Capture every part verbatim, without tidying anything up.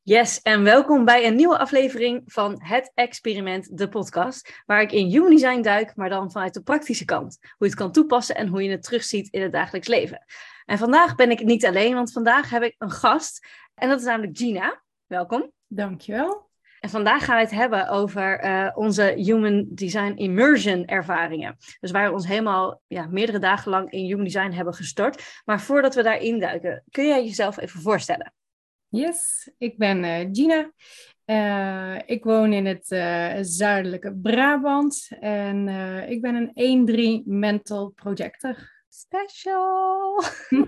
Yes, en welkom bij een nieuwe aflevering van Het Experiment, de podcast, waar ik in Human Design duik, maar dan vanuit de praktische kant. Hoe je het kan toepassen en hoe je het terugziet in het dagelijks leven. En vandaag ben ik niet alleen, want vandaag heb ik een gast en dat is namelijk Gina. Welkom. Dankjewel. En vandaag gaan we het hebben over uh, onze Human Design Immersion ervaringen. Dus waar we ons helemaal ja, meerdere dagen lang in Human Design hebben gestort. Maar voordat we daarin duiken, kun jij jezelf even voorstellen? Yes, ik ben uh, Gina. Uh, ik woon in het uh, zuidelijke Brabant en uh, ik ben een één drie mental projector. Special!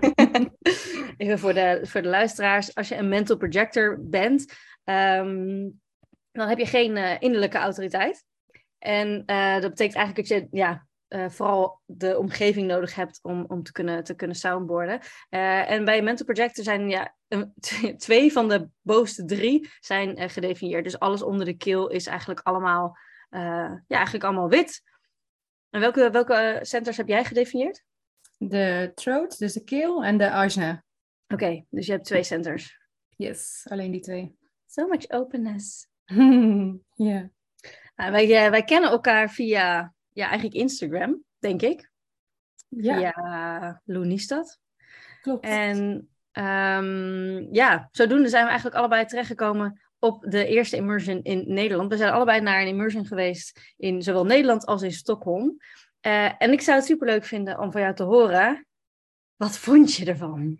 Even voor de, voor de luisteraars, als je een mental projector bent, um, dan heb je geen uh, innerlijke autoriteit. En uh, dat betekent eigenlijk dat je ja, uh, vooral de omgeving nodig hebt om, om te kunnen, te kunnen soundboarden. Uh, en bij mental projector zijn ja, twee van de bovenste drie zijn uh, gedefinieerd. Dus alles onder de keel is eigenlijk allemaal, uh, ja, eigenlijk allemaal wit. En welke, welke centers heb jij gedefinieerd? De throat, dus de keel, en de ajna. Oké, okay, dus je hebt twee centers. Yes, alleen die twee. So much openness. Ja. yeah. Nou, wij, wij kennen elkaar via ja, eigenlijk Instagram, denk ik. Ja. Via Loenistad. Klopt. En um, ja, zodoende zijn we eigenlijk allebei terechtgekomen op de eerste immersion in Nederland. We zijn allebei naar een immersion geweest in zowel Nederland als in Stockholm. Uh, en ik zou het superleuk vinden om van jou te horen. Wat vond je ervan?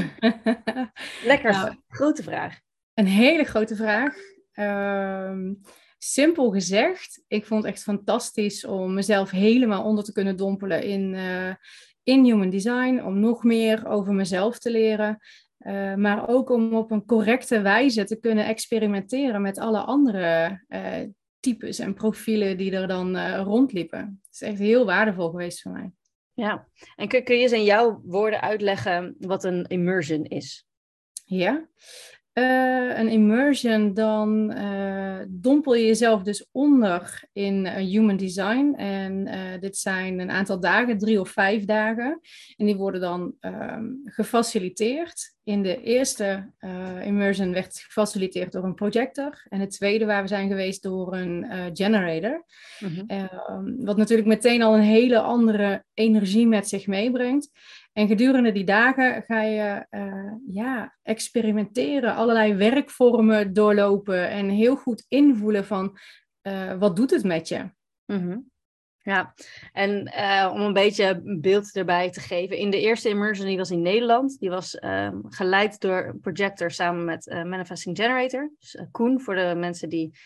Lekker, nou, grote vraag. Een hele grote vraag. Um, simpel gezegd, ik vond het echt fantastisch om mezelf helemaal onder te kunnen dompelen in, uh, in Human Design. Om nog meer over mezelf te leren. Uh, maar ook om op een correcte wijze te kunnen experimenteren met alle andere uh, types en profielen die er dan uh, rondliepen. Het is echt heel waardevol geweest voor mij. Ja, en kun, kun je eens in jouw woorden uitleggen wat een immersion is? Ja, uh, een immersion, dan uh, dompel je jezelf dus onder in uh, Human Design. En uh, dit zijn een aantal dagen, drie of vijf dagen. En die worden dan um, gefaciliteerd. In de eerste uh, immersion werd gefaciliteerd door een projector. En de tweede waar we zijn geweest door een uh, generator. Mm-hmm. Uh, wat natuurlijk meteen al een hele andere energie met zich meebrengt. En gedurende die dagen ga je uh, ja, experimenteren, allerlei werkvormen doorlopen en heel goed invoelen van uh, wat doet het met je? Mm-hmm. Ja, en uh, om een beetje een beeld erbij te geven. In de eerste immersion, die was in Nederland. Die was uh, geleid door een projector samen met uh, Manifesting Generator. Dus uh, Koen, voor de mensen die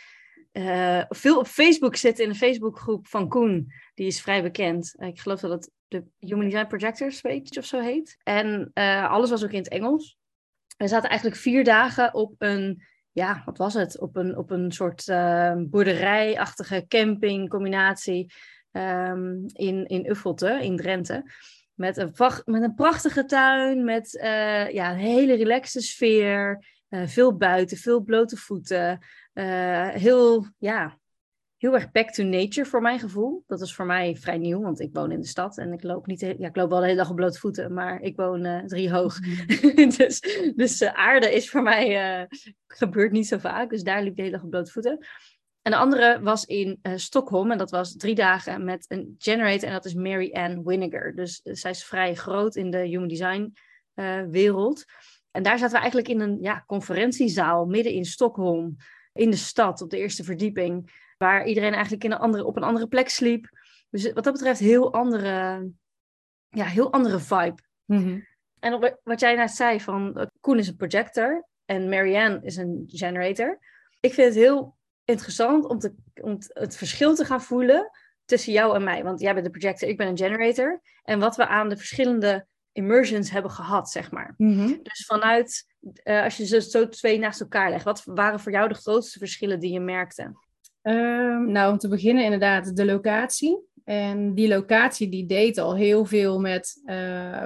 uh, veel op Facebook zitten in de Facebookgroep van Koen. Die is vrij bekend. Uh, ik geloof dat het de Human Design Projectors page of zo heet. En uh, alles was ook in het Engels. We zaten eigenlijk vier dagen op een... Ja, wat was het? Op een, op een soort uh, boerderijachtige campingcombinatie um, in, in Uffelte, in Drenthe. Met een, met een prachtige tuin, met uh, ja, een hele relaxte sfeer. Uh, veel buiten, veel blote voeten. Uh, heel, ja, heel erg back to nature voor mijn gevoel. Dat is voor mij vrij nieuw, want ik woon in de stad. En ik loop, niet, ja, ik loop wel de hele dag op blote voeten, maar ik woon uh, drie hoog. Mm-hmm. dus dus uh, aarde is voor mij, uh, gebeurt niet zo vaak. Dus daar liep ik de hele dag op blote voeten. En de andere was in uh, Stockholm. En dat was drie dagen met een generator. En dat is Mary Ann Winnegar. Dus uh, zij is vrij groot in de Human Design uh, wereld. En daar zaten we eigenlijk in een ja, conferentiezaal midden in Stockholm. In de stad, op de eerste verdieping. Waar iedereen eigenlijk in een andere, op een andere plek sliep. Dus wat dat betreft heel andere, ja, heel andere vibe. Mm-hmm. En op, wat jij net zei van uh, Koen is een projector en Marianne is een generator. Ik vind het heel interessant om, te, om t, het verschil te gaan voelen tussen jou en mij. Want jij bent een projector, ik ben een generator. En wat we aan de verschillende immersions hebben gehad, zeg maar. Mm-hmm. Dus vanuit, uh, als je ze zo twee naast elkaar legt, wat waren voor jou de grootste verschillen die je merkte? Uh, nou, om te beginnen inderdaad de locatie. En die locatie die deed al heel veel met uh,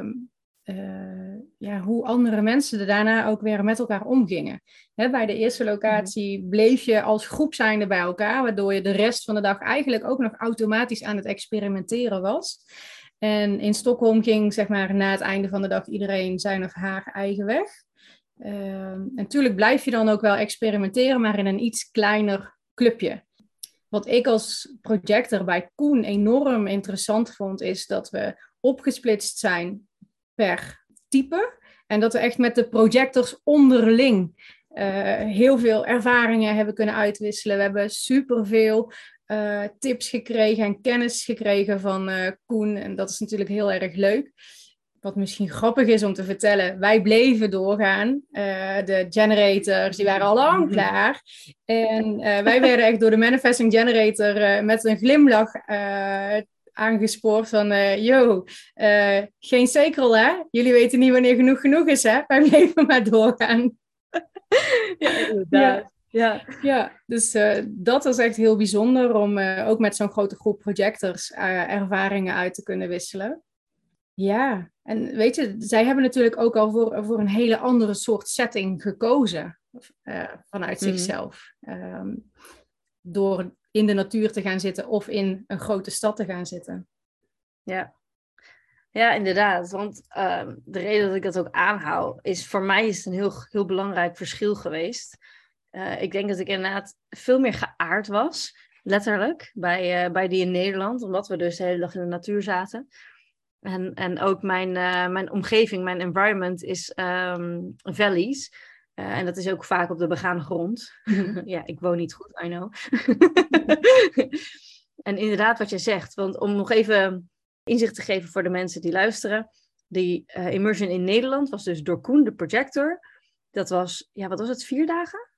uh, ja, hoe andere mensen er daarna ook weer met elkaar omgingen. Hè, bij de eerste locatie mm-hmm. bleef je als groep zijnde bij elkaar, waardoor je de rest van de dag eigenlijk ook nog automatisch aan het experimenteren was. En in Stockholm ging zeg maar na het einde van de dag iedereen zijn of haar eigen weg. En natuurlijk blijf je dan ook wel experimenteren, maar in een iets kleiner clubje. Wat ik als projector bij Koen enorm interessant vond, is dat we opgesplitst zijn per type. En dat we echt met de projectors onderling uh, heel veel ervaringen hebben kunnen uitwisselen. We hebben superveel uh, tips gekregen en kennis gekregen van uh, Koen. En dat is natuurlijk heel erg leuk. Wat misschien grappig is om te vertellen, wij bleven doorgaan. Uh, de generators, die waren al lang klaar. En uh, wij werden echt door de Manifesting Generator uh, met een glimlach uh, aangespoord van... Uh, yo, uh, geen zekerl hè? Jullie weten niet wanneer genoeg genoeg is hè? Wij bleven maar doorgaan. Ja, inderdaad. Ja. Ja, ja, dus uh, dat was echt heel bijzonder om uh, ook met zo'n grote groep projectors uh, ervaringen uit te kunnen wisselen. Ja, en weet je, zij hebben natuurlijk ook al voor, voor een hele andere soort setting gekozen uh, vanuit mm-hmm. zichzelf. Um, door in de natuur te gaan zitten of in een grote stad te gaan zitten. Ja, ja inderdaad. Want uh, de reden dat ik dat ook aanhoud is, voor mij is het een heel, heel belangrijk verschil geweest. Uh, ik denk dat ik inderdaad veel meer geaard was, letterlijk, bij, uh, bij die in Nederland. Omdat we dus de hele dag in de natuur zaten. En, en ook mijn, uh, mijn omgeving, mijn environment is um, valleys. Uh, en dat is ook vaak op de begane grond. Ja, ik woon niet goed, I know. En inderdaad wat je zegt. Want om nog even inzicht te geven voor de mensen die luisteren. Die uh, immersion in Nederland was dus door Koen, de projector. Dat was, ja, wat was het, vier dagen?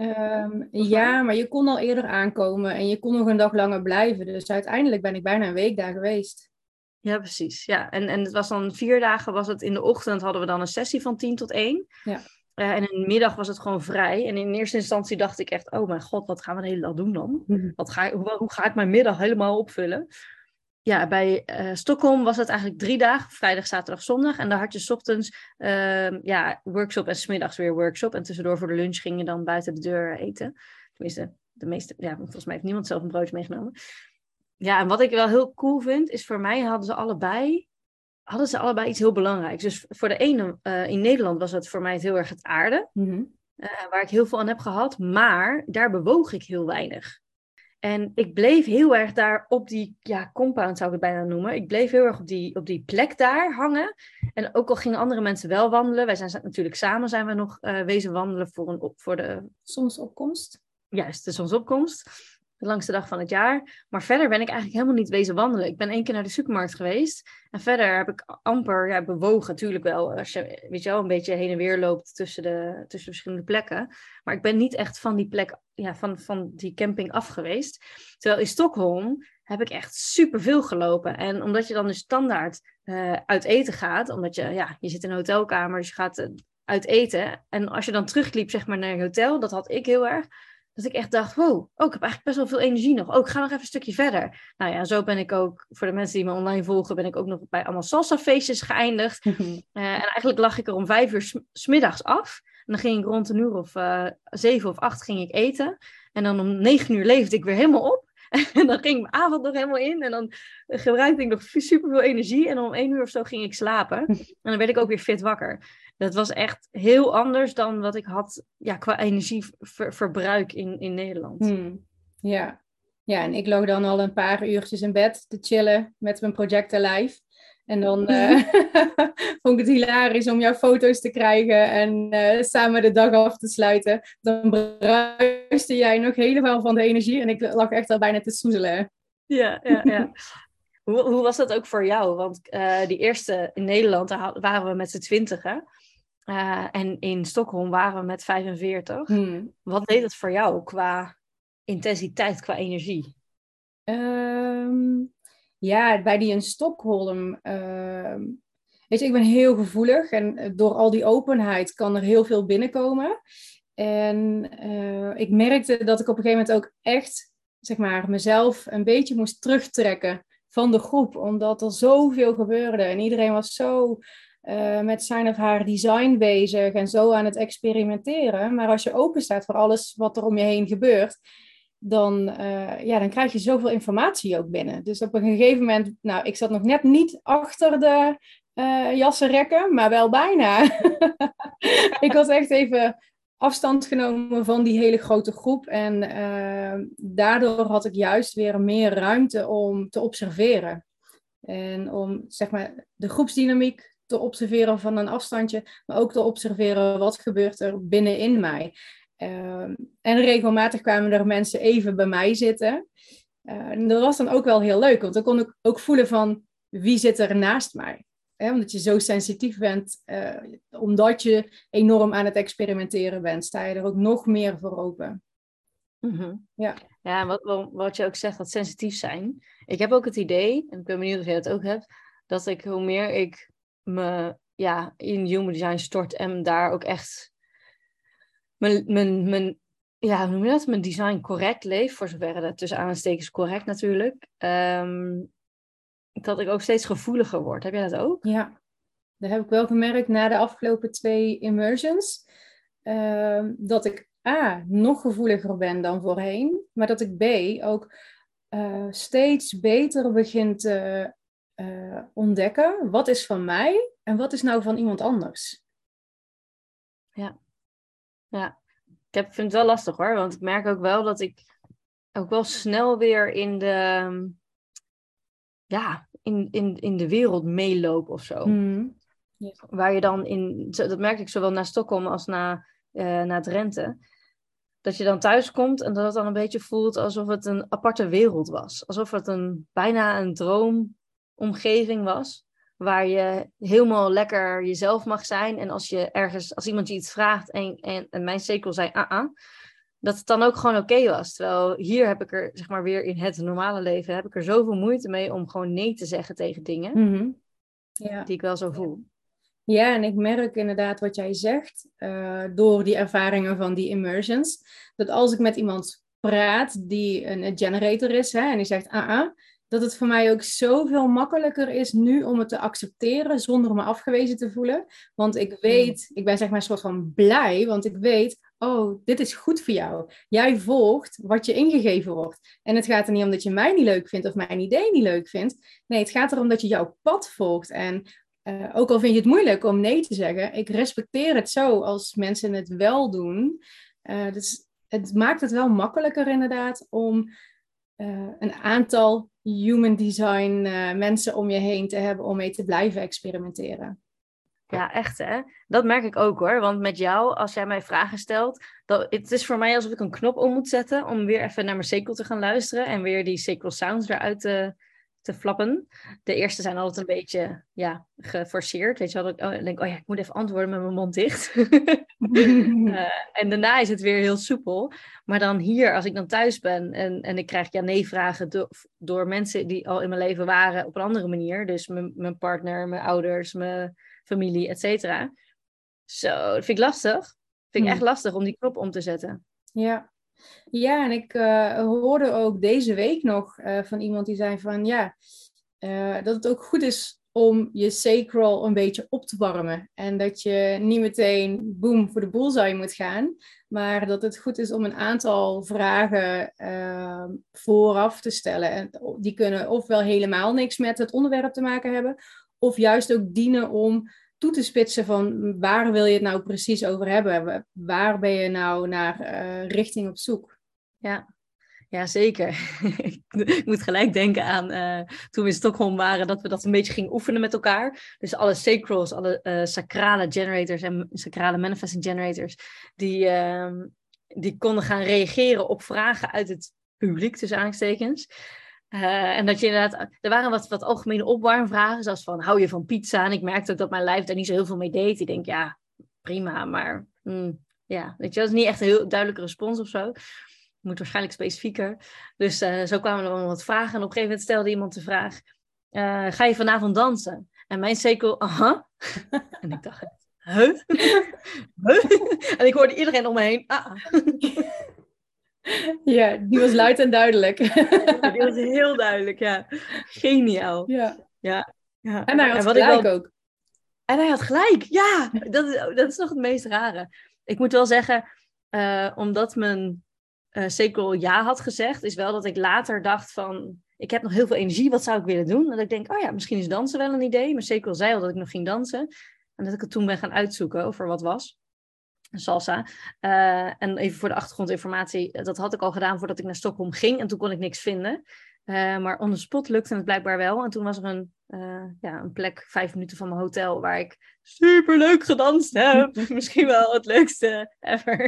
Um, ja, maar je kon al eerder aankomen. En je kon nog een dag langer blijven. Dus uiteindelijk ben ik bijna een week daar geweest. Ja, precies. Ja. En, en het was dan vier dagen, was het in de ochtend hadden we dan een sessie van tien tot één. Ja. Uh, en in de middag was het gewoon vrij. En in eerste instantie dacht ik echt, oh mijn god, wat gaan we de hele dag doen dan? Mm-hmm. Wat ga ik, hoe, hoe ga ik mijn middag helemaal opvullen? Ja, bij uh, Stockholm was het eigenlijk drie dagen, vrijdag, zaterdag, zondag. En daar had je 's ochtends uh, ja, workshop en 's middags weer workshop. En tussendoor voor de lunch ging je dan buiten de deur eten. Tenminste, de meeste, ja, volgens mij heeft niemand zelf een broodje meegenomen. Ja, en wat ik wel heel cool vind, is voor mij hadden ze allebei, hadden ze allebei iets heel belangrijks. Dus voor de ene, uh, in Nederland was het voor mij het heel erg het aarde. Mm-hmm. Uh, waar ik heel veel aan heb gehad. Maar daar bewoog ik heel weinig. En ik bleef heel erg daar op die, ja, compound zou ik het bijna noemen. Ik bleef heel erg op die, op die plek daar hangen. En ook al gingen andere mensen wel wandelen. Wij zijn natuurlijk samen zijn we nog uh, wezen wandelen voor, een, op, voor de... zonsopkomst. Juist, de zonsopkomst. De langste dag van het jaar. Maar verder ben ik eigenlijk helemaal niet wezen wandelen. Ik ben één keer naar de supermarkt geweest. En verder heb ik amper ja, bewogen. Natuurlijk wel, als je weet je wel, een beetje heen en weer loopt tussen de, tussen de verschillende plekken. Maar ik ben niet echt van die plek, ja, van, van die camping af geweest. Terwijl in Stockholm heb ik echt superveel gelopen. En omdat je dan dus standaard uh, uit eten gaat. Omdat je, ja, je zit in een hotelkamer, dus je gaat uh, uit eten. En als je dan terugliep, zeg maar, naar je hotel, dat had ik heel erg. Dat ik echt dacht, wow, oh, ik heb eigenlijk best wel veel energie nog. Oh, ik ga nog even een stukje verder. Nou ja, zo ben ik ook, voor de mensen die me online volgen, ben ik ook nog bij allemaal salsa feestjes geëindigd. uh, en eigenlijk lag ik er om vijf uur 's, 's middags af. En dan ging ik rond een uur of uh, zeven of acht ging ik eten. En dan om negen uur leefde ik weer helemaal op. En dan ging mijn avond nog helemaal in. En dan gebruikte ik nog superveel energie. En om één uur of zo ging ik slapen. En dan werd ik ook weer fit wakker. Dat was echt heel anders dan wat ik had ja, qua energieverbruik in, in Nederland. Hmm. Ja. ja, en ik lag dan al een paar uurtjes in bed te chillen met mijn projector live. En dan uh, vond ik het hilarisch om jouw foto's te krijgen en uh, samen de dag af te sluiten. Dan bruiste jij nog helemaal van de energie en ik lag echt al bijna te soezelen. Ja, ja, ja. Hoe, hoe was dat ook voor jou? Want uh, die eerste in Nederland, daar waren we met z'n twintigen. Uh, en in Stockholm waren we met vijfenveertig. Hmm. Wat deed het voor jou qua intensiteit, qua energie? Um, ja, bij die in Stockholm... Uh, weet je, ik ben heel gevoelig. En door al die openheid kan er heel veel binnenkomen. En uh, ik merkte dat ik op een gegeven moment ook echt... zeg maar, mezelf een beetje moest terugtrekken van de groep. Omdat er zoveel gebeurde. En iedereen was zo... Uh, met zijn of haar design bezig en zo aan het experimenteren. Maar als je open staat voor alles wat er om je heen gebeurt, dan, uh, ja, dan krijg je zoveel informatie ook binnen. Dus op een gegeven moment, nou, ik zat nog net niet achter de uh, jassen rekken, maar wel bijna. Ik had echt even afstand genomen van die hele grote groep. En uh, daardoor had ik juist weer meer ruimte om te observeren. En om zeg maar de groepsdynamiek te observeren van een afstandje, maar ook te observeren wat gebeurt er binnenin mij. Uh, en regelmatig kwamen er mensen even bij mij zitten. Uh, en dat was dan ook wel heel leuk, want dan kon ik ook voelen van wie zit er naast mij. Hè, omdat je zo sensitief bent, uh, omdat je enorm aan het experimenteren bent, sta je er ook nog meer voor open. Mm-hmm. Ja, ja wat, wat je ook zegt, dat sensitief zijn. Ik heb ook het idee, en ik ben benieuwd of jij dat ook hebt, dat ik hoe meer ik me ja, in human design stort en daar ook echt mijn, mijn, mijn ja, hoe noem je dat? Mijn design correct leef, voor zover dat tussen aanstekens correct natuurlijk. Um, dat ik ook steeds gevoeliger word. Heb jij dat ook? Ja, dat heb ik wel gemerkt na de afgelopen twee immersions. Uh, dat ik A, nog gevoeliger ben dan voorheen. Maar dat ik B, ook uh, steeds beter begin te uh, ontdekken. Wat is van mij en wat is nou van iemand anders? Ja, ja. Ik heb, vind het wel lastig hoor. Want ik merk ook wel dat ik ook wel snel weer in de... Ja, in, in, in de wereld meeloop of zo. Mm. Yes. Waar je dan in, dat merkte ik zowel naar Stockholm als naar, uh, naar Drenthe, dat je dan thuis komt en dat het dan een beetje voelt alsof het een aparte wereld was. Alsof het een, bijna een droomomgeving was, waar je helemaal lekker jezelf mag zijn. En als je ergens, als iemand je iets vraagt en, en, en mijn sekel zei, ah, ah, dat het dan ook gewoon oké okay was. Terwijl hier heb ik er, zeg maar weer in het normale leven, heb ik er zoveel moeite mee om gewoon nee te zeggen tegen dingen. Mm-hmm. Ja. Die ik wel zo voel. Ja, en ik merk inderdaad wat jij zegt, uh, door die ervaringen van die immersions, dat als ik met iemand praat die een generator is, hè, en die zegt ah, ah, dat het voor mij ook zoveel makkelijker is nu om het te accepteren zonder me afgewezen te voelen. Want ik weet, ik ben zeg maar een soort van blij, want ik weet, oh, dit is goed voor jou. Jij volgt wat je ingegeven wordt. En het gaat er niet om dat je mij niet leuk vindt of mijn idee niet leuk vindt. Nee, het gaat erom dat je jouw pad volgt. En uh, ook al vind je het moeilijk om nee te zeggen, ik respecteer het zo als mensen het wel doen. Uh, dus het maakt het wel makkelijker inderdaad om uh, een aantal human design uh, mensen om je heen te hebben om mee te blijven experimenteren. Ja, echt hè. Dat merk ik ook hoor. Want met jou, als jij mij vragen stelt, dat, het is voor mij alsof ik een knop om moet zetten om weer even naar mijn sequel te gaan luisteren en weer die sequel sounds eruit te, te flappen. De eerste zijn altijd een beetje ja, geforceerd. Weet je wel, dat ik oh, denk, oh ja, ik moet even antwoorden met mijn mond dicht. uh, en daarna is het weer heel soepel. Maar dan hier, als ik dan thuis ben en, en ik krijg ja-nee-vragen do- door mensen die al in mijn leven waren op een andere manier. Dus mijn, mijn partner, mijn ouders, mijn familie, et cetera. Zo, dat vind ik lastig. Vind ik echt lastig om die knop om te zetten. Ja, ja en ik uh, hoorde ook deze week nog uh, van iemand die zei van ja, uh, dat het ook goed is om je sacral een beetje op te warmen. En dat je niet meteen boem voor de bullseye moet gaan. Maar dat het goed is om een aantal vragen uh, vooraf te stellen. En die kunnen ofwel helemaal niks met het onderwerp te maken hebben. Of juist ook dienen om toe te spitsen van waar wil je het nou precies over hebben? Waar ben je nou naar uh, richting op zoek? Ja, ja zeker. Ik moet gelijk denken aan uh, toen we in Stockholm waren, dat we dat een beetje gingen oefenen met elkaar. Dus alle sacrals, alle uh, sacrale generators en sacrale manifesting generators, die, uh, die konden gaan reageren op vragen uit het publiek, tussen aanstekens. Uh, en dat je inderdaad, er waren wat, wat algemene opwarmvragen, zoals van, hou je van pizza? En ik merkte ook dat mijn lijf daar niet zo heel veel mee deed. Ik denk, ja, prima, maar mm, ja, weet je, dat is niet echt een heel duidelijke respons of zo. Moet waarschijnlijk specifieker. Dus uh, zo kwamen er wel wat vragen. En op een gegeven moment stelde iemand de vraag, uh, ga je vanavond dansen? En mijn sekel, aha. En ik dacht, huh? huh? En ik hoorde iedereen om me heen, ah. Ja, die was luid en duidelijk. Ja, die was heel duidelijk, ja. Geniaal. Ja. Ja, ja. En hij had en wat gelijk ik wel... ook. En hij had gelijk, ja. Dat is, dat is nog het meest rare. Ik moet wel zeggen, uh, omdat mijn uh, sequel ja had gezegd, is wel dat ik later dacht van... ik heb nog heel veel energie, wat zou ik willen doen? En dat ik denk, oh ja, misschien is dansen wel een idee. Maar zeker al zei al dat ik nog ging dansen. En dat ik het toen ben gaan uitzoeken over wat was. Salsa. Uh, en even voor de achtergrondinformatie, dat had ik al gedaan voordat ik naar Stockholm ging. En toen kon ik niks vinden. Uh, maar on the spot lukte het blijkbaar wel. En toen was er een, uh, ja, een plek vijf minuten van mijn hotel waar ik super leuk gedanst heb. Misschien wel het leukste ever.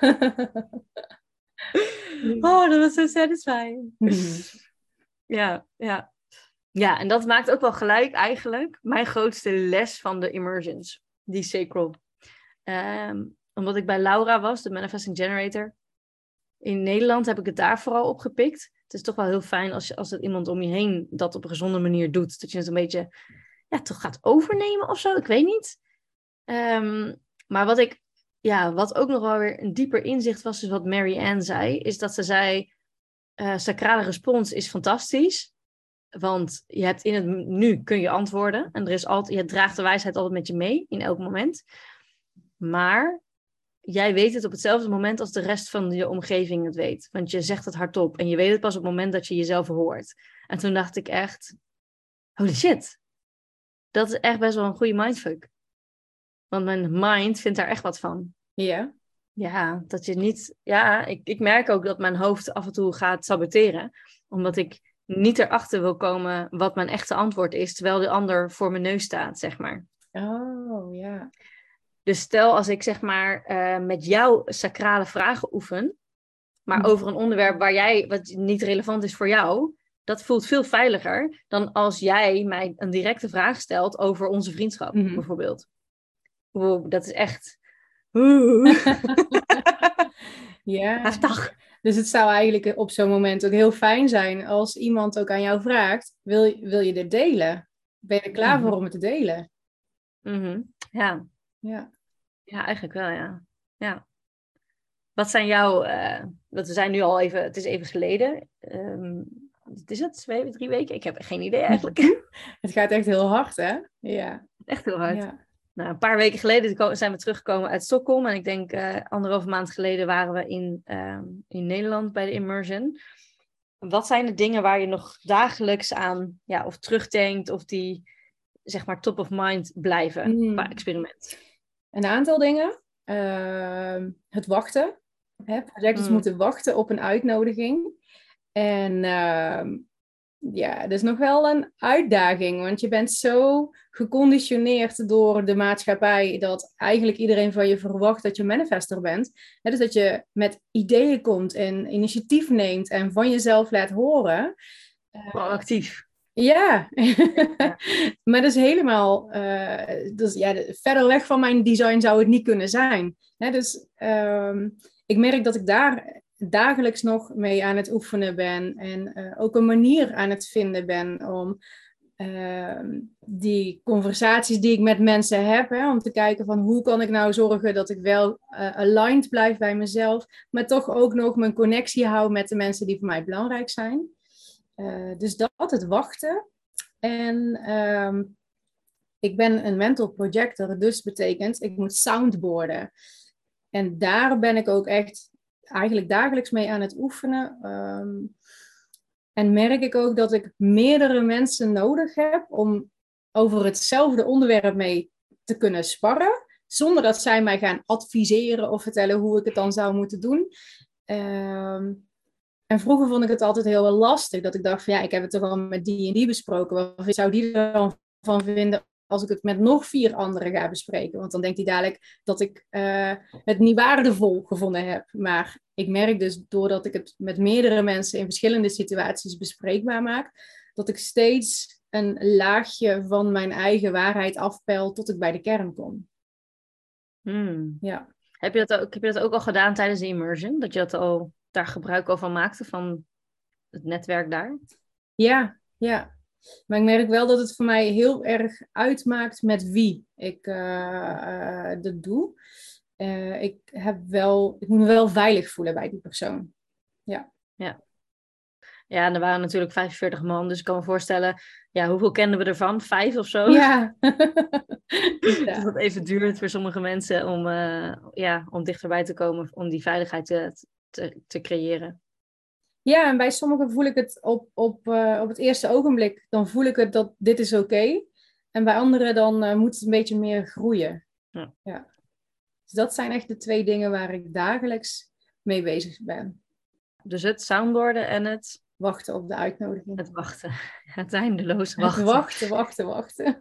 Oh, dat was zo satisfying. Ja, ja. Ja, en dat maakt ook wel gelijk eigenlijk mijn grootste les van de immersions. Die sacral. Um, omdat ik bij Laura was, de Manifesting Generator. In Nederland heb ik het daar vooral opgepikt. Het is toch wel heel fijn als, je, als er iemand om je heen dat op een gezonde manier doet. Dat je het een beetje, ja, toch gaat overnemen of zo. Ik weet niet. Um, maar wat ik, ja, wat ook nog wel weer een dieper inzicht was, is wat Mary Ann zei. Is dat ze zei, uh, sacrale respons is fantastisch. Want je hebt in het nu kun je antwoorden. En er is altijd, je draagt de wijsheid altijd met je mee, in elk moment. Maar jij weet het op hetzelfde moment als de rest van je omgeving het weet. Want je zegt het hardop. En je weet het pas op het moment dat je jezelf hoort. En toen dacht ik echt, holy shit. Dat is echt best wel een goede mindfuck. Want mijn mind vindt daar echt wat van. Ja. Ja, dat je niet... Ja, ik, ik merk ook dat mijn hoofd af en toe gaat saboteren. Omdat ik niet erachter wil komen wat mijn echte antwoord is. Terwijl de ander voor mijn neus staat, zeg maar. Oh, ja. Dus stel als ik zeg maar uh, met jou sacrale vragen oefen, maar mm. over een onderwerp waar jij, wat niet relevant is voor jou, dat voelt veel veiliger dan als jij mij een directe vraag stelt over onze vriendschap, mm-hmm. bijvoorbeeld. Wow, dat is echt... Ja. Heftig. Dus het zou eigenlijk op zo'n moment ook heel fijn zijn als iemand ook aan jou vraagt, wil, wil je dit delen? Ben je er klaar mm-hmm. voor om het te delen? Mm-hmm. Ja. Ja. Ja, eigenlijk wel, ja. Ja. Wat zijn jouw... Uh, we zijn nu al even... Het is even geleden. Um, wat is het? Twee, drie weken? Ik heb geen idee eigenlijk. Het gaat echt heel hard, hè? Ja. Echt heel hard. Ja. Nou, een paar weken geleden zijn we teruggekomen uit Stockholm. En ik denk uh, anderhalve maand geleden waren we in, uh, in Nederland bij de immersion. Wat zijn de dingen waar je nog dagelijks aan... Ja, of terugdenkt of die, zeg maar, top of mind blijven mm. qua experiment? Een aantal dingen. Uh, het wachten. Hè? Projectors mm. moeten wachten op een uitnodiging. En uh, ja, dat is nog wel een uitdaging. Want je bent zo geconditioneerd door de maatschappij dat eigenlijk iedereen van je verwacht dat je manifester bent. Hè? Dus dat je met ideeën komt en initiatief neemt en van jezelf laat horen. Uh, Proactief. Ja, ja. Maar dat is helemaal, uh, dus, ja, verder weg van mijn design zou het niet kunnen zijn. Hè, dus um, ik merk dat ik daar dagelijks nog mee aan het oefenen ben en uh, ook een manier aan het vinden ben om uh, die conversaties die ik met mensen heb, hè, om te kijken van hoe kan ik nou zorgen dat ik wel uh, aligned blijf bij mezelf, maar toch ook nog mijn connectie hou met de mensen die voor mij belangrijk zijn. Uh, dus dat, het wachten. En um, ik ben een mental projector, dus betekent ik moet soundboarden. En daar ben ik ook echt eigenlijk dagelijks mee aan het oefenen. Um, en merk ik ook dat ik meerdere mensen nodig heb om over hetzelfde onderwerp mee te kunnen sparren. Zonder dat zij mij gaan adviseren of vertellen hoe ik het dan zou moeten doen. Um, En vroeger vond ik het altijd heel lastig. Dat ik dacht van ja, ik heb het toch al met die en die besproken. Wat zou die er dan van vinden als ik het met nog vier anderen ga bespreken? Want dan denkt hij dadelijk dat ik uh, het niet waardevol gevonden heb. Maar ik merk dus doordat ik het met meerdere mensen in verschillende situaties bespreekbaar maak, dat ik steeds een laagje van mijn eigen waarheid afpeil tot ik bij de kern kom. Hmm. Ja. Heb je dat ook, heb je dat ook al gedaan tijdens de immersion? Dat je dat al... daar gebruik al van maakte, van het netwerk daar? Ja, ja. Maar ik merk wel dat het voor mij heel erg uitmaakt met wie ik uh, uh, dat doe. Uh, ik, heb wel, ik moet me wel veilig voelen bij die persoon. Ja. Ja. Ja, en er waren natuurlijk vijfenveertig man, dus ik kan me voorstellen, ja, hoeveel kenden we ervan? Vijf of zo? Ja. Dus dat het even duurt voor sommige mensen om, uh, ja, om dichterbij te komen, om die veiligheid te, te, te creëren. Ja, en bij sommigen voel ik het op, op, uh, op het eerste ogenblik, dan voel ik het dat dit is oké. Okay. En bij anderen dan uh, moet het een beetje meer groeien. Ja. Ja. Dus dat zijn echt de twee dingen waar ik dagelijks mee bezig ben. Dus het soundboarden en het... Wachten op de uitnodiging. Het wachten. Het eindeloos wachten. Het wachten, wachten, wachten.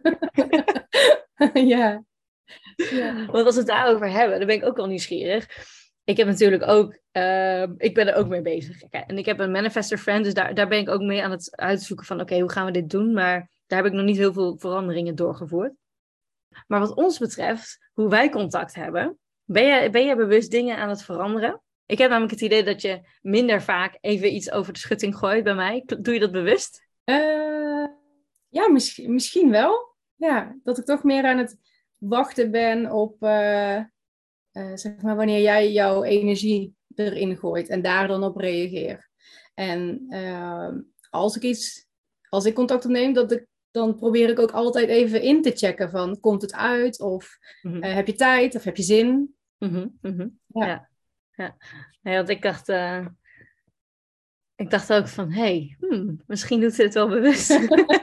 Ja. Ja. Want als we het daarover hebben, dan ben ik ook wel nieuwsgierig. Ik heb natuurlijk ook, uh, ik ben er ook mee bezig. En ik heb een manifester friend, dus daar, daar ben ik ook mee aan het uitzoeken van, oké, okay, hoe gaan we dit doen? Maar daar heb ik nog niet heel veel veranderingen doorgevoerd. Maar wat ons betreft, hoe wij contact hebben, ben je, ben je bewust dingen aan het veranderen? Ik heb namelijk het idee dat je minder vaak even iets over de schutting gooit bij mij. Doe je dat bewust? Uh, ja, misschien, misschien wel. Ja, dat ik toch meer aan het wachten ben op, uh, uh, zeg maar, wanneer jij jouw energie erin gooit en daar dan op reageer. En uh, als ik iets, als ik contact opneem, dat ik, dan probeer ik ook altijd even in te checken van, komt het uit? Of mm-hmm. uh, heb je tijd? Of heb je zin? Mm-hmm. Mm-hmm. Ja. Ja. Ja. Nee, want ik dacht... Uh... Ik dacht ook van, hé, hey, hmm, misschien doet ze het wel bewust.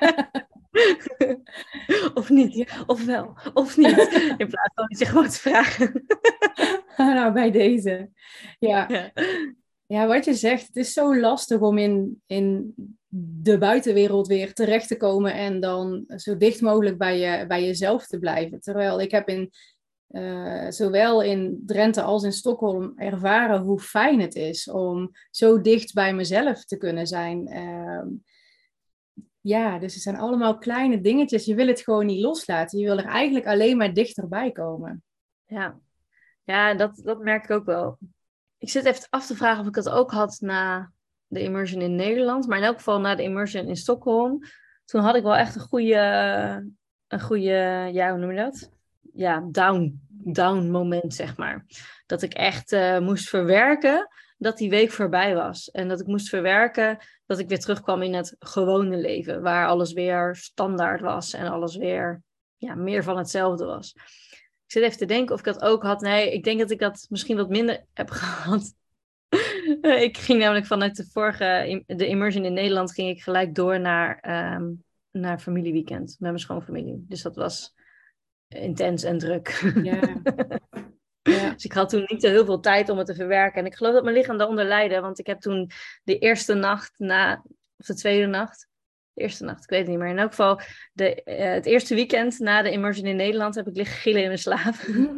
Of niet, ja. Of wel, of niet. In plaats van je gewoon te vragen. Nou, bij deze. Ja. Ja. Ja, wat je zegt, het is zo lastig om in, in de buitenwereld weer terecht te komen en dan zo dicht mogelijk bij, je, bij jezelf te blijven. Terwijl ik heb in, uh, zowel in Drenthe als in Stockholm ervaren hoe fijn het is om zo dicht bij mezelf te kunnen zijn. Uh, ja, dus het zijn allemaal kleine dingetjes. Je wil het gewoon niet loslaten. Je wil er eigenlijk alleen maar dichterbij komen. Ja, ja dat, dat merk ik ook wel. Ik zit even af te vragen of ik het ook had na de immersion in Nederland. Maar in elk geval na de immersion in Stockholm. Toen had ik wel echt een goede, een goede, ja, hoe noem je dat? Ja, down, down moment, zeg maar. Dat ik echt uh, moest verwerken dat die week voorbij was. En dat ik moest verwerken dat ik weer terugkwam in het gewone leven. Waar alles weer standaard was en alles weer ja, meer van hetzelfde was. Ik zit even te denken of ik dat ook had. Nee, ik denk dat ik dat misschien wat minder heb gehad. Ik ging namelijk vanuit de vorige, de immersion in Nederland, ging ik gelijk door naar, um, naar familieweekend met mijn schoonfamilie. Dus dat was intens en druk. Yeah. Ja. Dus ik had toen niet zo heel veel tijd om het te verwerken. En ik geloof dat mijn lichaam daaronder leidde. Want ik heb toen de eerste nacht na, of de tweede nacht, de eerste nacht, ik weet het niet meer. In elk geval, de, uh, het eerste weekend na de immersion in Nederland heb ik liggen gillen in mijn slaap.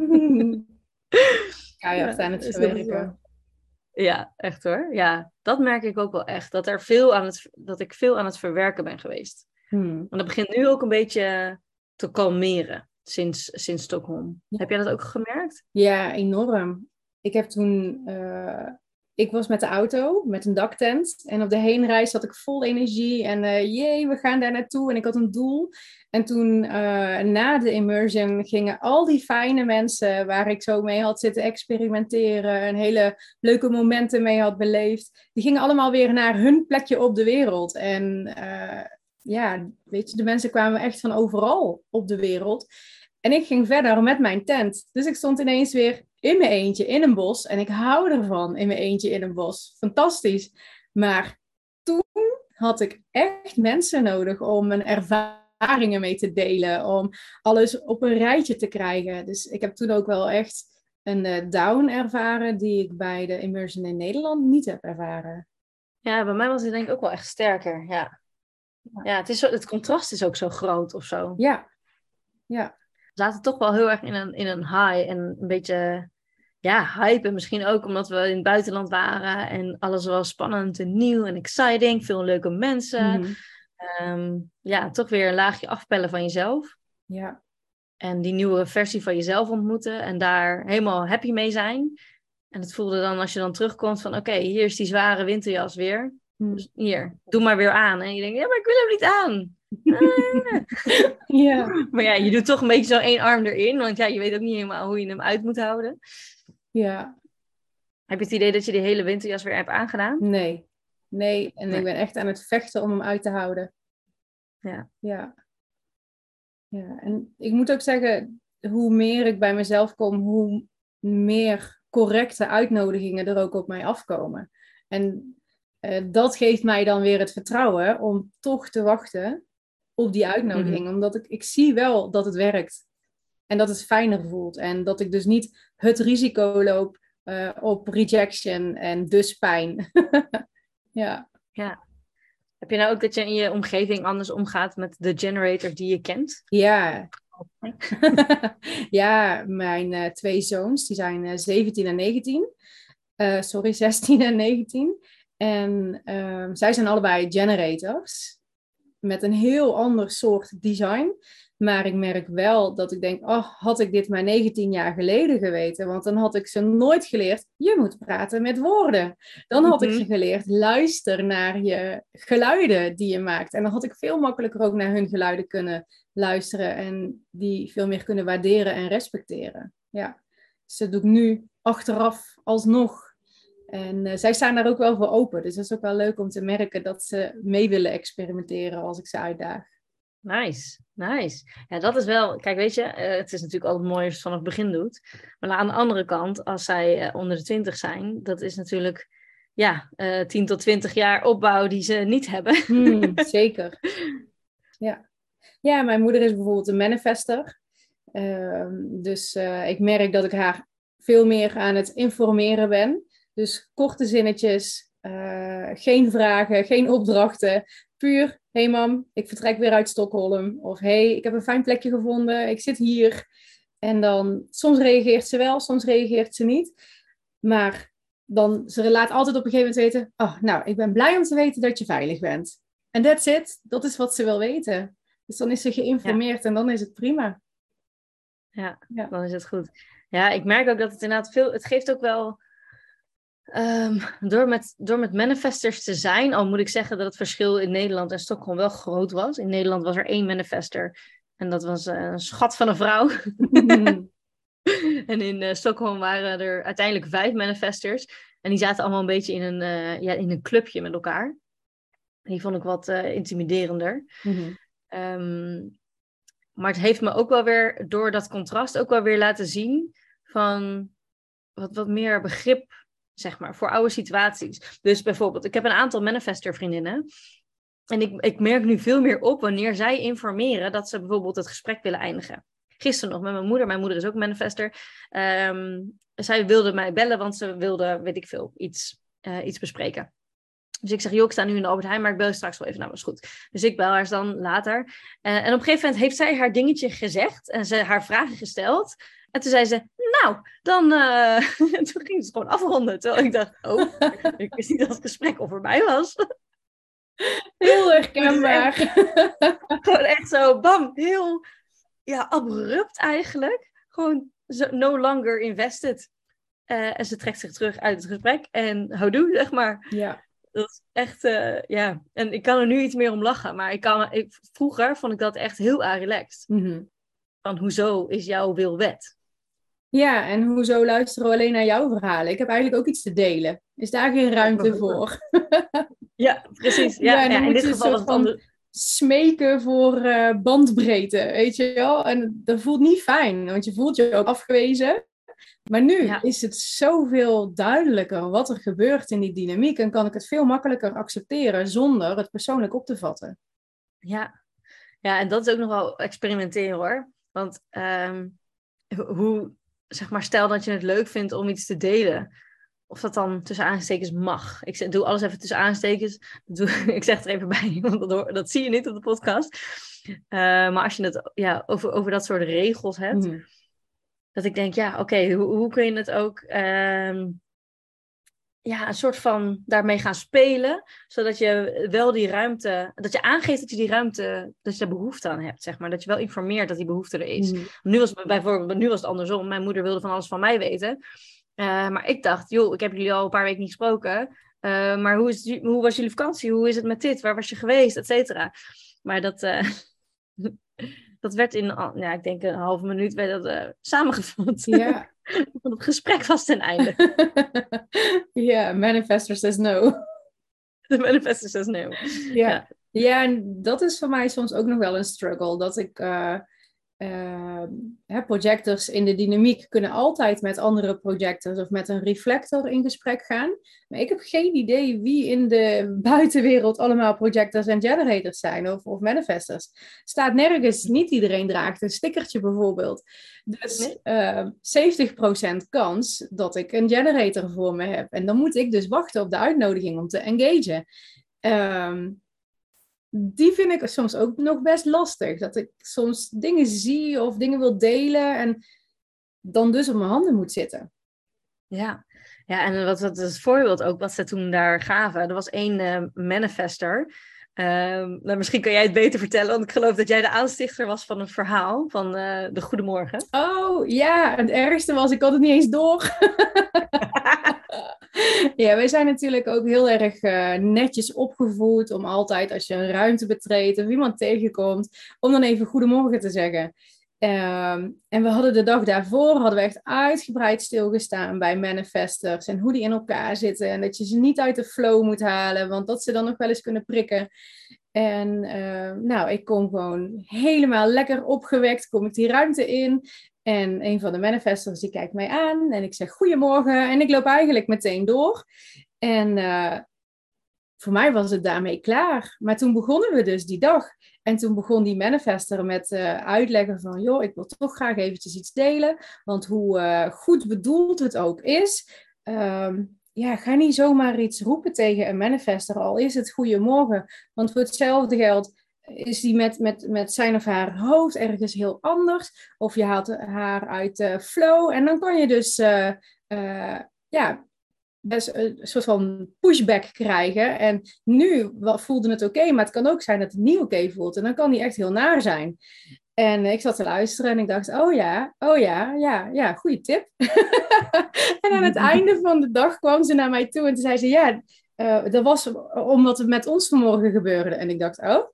Keihard aan het verwerken. Ja, echt hoor. Ja, dat merk ik ook wel echt. Dat, er veel aan het, dat ik veel aan het verwerken ben geweest. Hmm. Want dat begint nu ook een beetje te kalmeren. Sinds, sinds Stockholm. Ja. Heb jij dat ook gemerkt? Ja, enorm. Ik heb toen... Uh, ik was met de auto, met een daktent. En op de heenreis had ik vol energie. En uh, jee, we gaan daar naartoe. En ik had een doel. En toen, uh, na de immersion, gingen al die fijne mensen... waar ik zo mee had zitten experimenteren... en hele leuke momenten mee had beleefd... die gingen allemaal weer naar hun plekje op de wereld. En... Uh, ja, weet je, de mensen kwamen echt van overal op de wereld. En ik ging verder met mijn tent. Dus ik stond ineens weer in mijn eentje in een bos. En ik hou ervan in mijn eentje in een bos. Fantastisch. Maar toen had ik echt mensen nodig om mijn ervaringen mee te delen. Om alles op een rijtje te krijgen. Dus ik heb toen ook wel echt een uh, down ervaren die ik bij de immersion in Nederland niet heb ervaren. Ja, bij mij was het denk ik ook wel echt sterker, ja. Ja, het, is zo, het contrast is ook zo groot of zo. Ja, ja. We zaten toch wel heel erg in een, in een high en een beetje, ja, hype. En misschien ook omdat we in het buitenland waren en alles was spannend en nieuw en exciting. Veel leuke mensen. Mm-hmm. Um, ja, toch weer een laagje afpellen van jezelf. Ja. En die nieuwe versie van jezelf ontmoeten en daar helemaal happy mee zijn. En het voelde dan als je dan terugkomt van, oké, okay, hier is die zware winterjas weer. Dus hier, doe maar weer aan. En je denkt, ja, maar ik wil hem niet aan. Ah. Ja. Maar ja, je doet toch een beetje zo één arm erin. Want ja, je weet ook niet helemaal hoe je hem uit moet houden. Ja. Heb je het idee dat je die hele winterjas weer hebt aangedaan? Nee. Nee, en nee. Ik ben echt aan het vechten om hem uit te houden. Ja. Ja. Ja, en ik moet ook zeggen, hoe meer ik bij mezelf kom, hoe meer correcte uitnodigingen er ook op mij afkomen. En uh, dat geeft mij dan weer het vertrouwen om toch te wachten op die uitnodiging. Mm-hmm. Omdat ik, ik zie wel dat het werkt. En dat het fijner voelt. En dat ik dus niet het risico loop uh, op rejection en dus pijn. ja. ja. Heb je nou ook dat je in je omgeving anders omgaat met de generator die je kent? Ja. ja, mijn uh, twee zoons, die zijn uh, zeventien en negentien. Uh, sorry, zestien en negentien. En uh, zij zijn allebei generators. Met een heel ander soort design. Maar ik merk wel dat ik denk, oh, had ik dit maar negentien jaar geleden geweten. Want dan had ik ze nooit geleerd, je moet praten met woorden. Dan had mm-hmm. ik ze geleerd, luister naar je geluiden die je maakt. En dan had ik veel makkelijker ook naar hun geluiden kunnen luisteren. En die veel meer kunnen waarderen en respecteren. Ja, dus dat doe ik nu achteraf alsnog. En uh, zij staan daar ook wel voor open. Dus dat is ook wel leuk om te merken dat ze mee willen experimenteren als ik ze uitdaag. Nice, nice. Ja, dat is wel... Kijk, weet je, uh, het is natuurlijk altijd mooi als je het vanaf het begin doet. Maar aan de andere kant, als zij uh, onder de twintig zijn, dat is natuurlijk, ja, uh, tien tot twintig jaar opbouw die ze niet hebben. Hmm, zeker. Ja. ja, mijn moeder is bijvoorbeeld een manifester. Uh, dus uh, ik merk dat ik haar veel meer aan het informeren ben. Dus korte zinnetjes, uh, geen vragen, geen opdrachten. Puur, hey mam, ik vertrek weer uit Stockholm. Of hey, ik heb een fijn plekje gevonden, ik zit hier. En dan, soms reageert ze wel, soms reageert ze niet. Maar dan, ze laat altijd op een gegeven moment weten, oh, nou, ik ben blij om te weten dat je veilig bent. En that's it, dat is wat ze wil weten. Dus dan is ze geïnformeerd ja. en dan is het prima. Ja, ja, dan is het goed. Ja, ik merk ook dat het inderdaad veel, het geeft ook wel... Um, door, met, door met manifestors te zijn, al moet ik zeggen dat het verschil in Nederland en Stockholm wel groot was. In Nederland was er één manifester en dat was uh, een schat van een vrouw. en in uh, Stockholm waren er uiteindelijk vijf manifestors. En die zaten allemaal een beetje in een, uh, ja, in een clubje met elkaar. Die vond ik wat uh, intimiderender. Mm-hmm. Um, maar het heeft me ook wel weer, door dat contrast, ook wel weer laten zien van wat, wat meer begrip, zeg maar, voor oude situaties. Dus bijvoorbeeld, ik heb een aantal manifester vriendinnen. En ik, ik merk nu veel meer op wanneer zij informeren dat ze bijvoorbeeld het gesprek willen eindigen. Gisteren nog met mijn moeder. Mijn moeder is ook manifester. Um, zij wilde mij bellen, want ze wilde, weet ik veel, iets, uh, iets bespreken. Dus ik zeg, joh, ik sta nu in de Albert Heijn, maar ik bel je straks wel even. Nou, dat is goed. Dus ik bel haar dan later. Uh, en op een gegeven moment heeft zij haar dingetje gezegd en ze haar vragen gesteld. En toen zei ze, nou, dan... Uh... toen ging ze gewoon afronden. Terwijl ik dacht, oh, ik wist niet dat het gesprek al voorbij was. Heel herkenbaar. Gewoon echt zo, bam, heel ja, abrupt eigenlijk. Gewoon zo, no longer invested. Uh, en ze trekt zich terug uit het gesprek. En houdoe, zeg maar. Ja. Dat is echt, uh, ja. En ik kan er nu iets meer om lachen. Maar ik kan, ik, vroeger vond ik dat echt heel uh, relaxed. Mm-hmm. Van, hoezo is jouw wil wet? Ja, en hoezo luisteren we alleen naar jouw verhalen? Ik heb eigenlijk ook iets te delen. Is daar geen ruimte voor? Ja, precies. Ja, ja, ja, in dit geval is het andere... smeken voor uh, bandbreedte, weet je wel? En dat voelt niet fijn, want je voelt je ook afgewezen. Maar nu ja. is het zoveel duidelijker wat er gebeurt in die dynamiek. En kan ik het veel makkelijker accepteren zonder het persoonlijk op te vatten. Ja, ja, en dat is ook nog wel experimenteren hoor. Want um, hoe... zeg maar, stel dat je het leuk vindt om iets te delen. Of dat dan tussen aanstekens mag. Ik doe alles even tussen aanstekens. Doe, ik zeg het er even bij, want dat, dat zie je niet op de podcast. Uh, maar als je het ja, over, over dat soort regels hebt. Mm. Dat ik denk, ja, oké, okay, hoe, hoe kun je het ook... Um, ja, een soort van daarmee gaan spelen. Zodat je wel die ruimte... Dat je aangeeft dat je die ruimte... Dat je daar behoefte aan hebt, zeg maar. Dat je wel informeert dat die behoefte er is. Mm. Nu was het bijvoorbeeld... Nu was het andersom. Mijn moeder wilde van alles van mij weten. Uh, maar ik dacht, joh, ik heb jullie al een paar weken niet gesproken. Uh, maar hoe, is, hoe was jullie vakantie? Hoe is het met dit? Waar was je geweest? Et cetera. Maar dat... Uh, dat werd in... Ja, ik denk een halve minuut werd dat uh, samengevat. Ja. Het gesprek was ten einde. Ja, yeah, manifestor says no. De manifestor says no. Ja. Ja, en dat is voor mij soms ook nog wel een struggle. Dat ik uh, uh, hè, projectors in de dynamiek kunnen altijd met andere projectors of met een reflector in gesprek gaan. Maar ik heb geen idee wie in de buitenwereld allemaal projectors en generators zijn of, of manifestors. Staat nergens, niet iedereen draagt een stickertje bijvoorbeeld. Dus uh, zeventig procent kans dat ik een generator voor me heb. En dan moet ik dus wachten op de uitnodiging om te engagen. Um, Die vind ik soms ook nog best lastig. Dat ik soms dingen zie of dingen wil delen en dan dus op mijn handen moet zitten. Ja, ja en wat, wat het voorbeeld ook, wat ze toen daar gaven. Er was één uh, manifester. Uh, nou, misschien kan jij het beter vertellen, want ik geloof dat jij de aanstichter was van het verhaal van uh, de Goedemorgen. Oh, ja. Het ergste was, ik had het niet eens door. Ja, wij zijn natuurlijk ook heel erg uh, netjes opgevoed om altijd als je een ruimte betreedt of iemand tegenkomt, om dan even goedemorgen te zeggen. Um, en we hadden de dag daarvoor, hadden we echt uitgebreid stilgestaan bij manifestors en hoe die in elkaar zitten en dat je ze niet uit de flow moet halen, want dat ze dan nog wel eens kunnen prikken. En uh, nou, ik kom gewoon helemaal lekker opgewekt, kom ik die ruimte in. En een van de manifestors die kijkt mij aan en ik zeg goedemorgen en ik loop eigenlijk meteen door. En uh, voor mij was het daarmee klaar. Maar toen begonnen we dus die dag. En toen begon die manifester met uh, uitleggen van, joh, ik wil toch graag eventjes iets delen. Want hoe uh, goed bedoeld het ook is, um, ja, ga niet zomaar iets roepen tegen een manifester, al is het goedemorgen. Want voor hetzelfde geld is die met, met, met zijn of haar hoofd ergens heel anders. Of je haalt haar uit de flow. En dan kan je dus uh, uh, ja, best een soort van pushback krijgen. En nu voelde het oké, okay, maar het kan ook zijn dat het niet oké okay voelt. En dan kan die echt heel naar zijn. En ik zat te luisteren en ik dacht, oh ja, oh ja, ja, ja, goede tip. En aan het einde van de dag kwam ze naar mij toe en toen zei ze, ja, uh, dat was omdat het met ons vanmorgen gebeurde. En ik dacht, oh.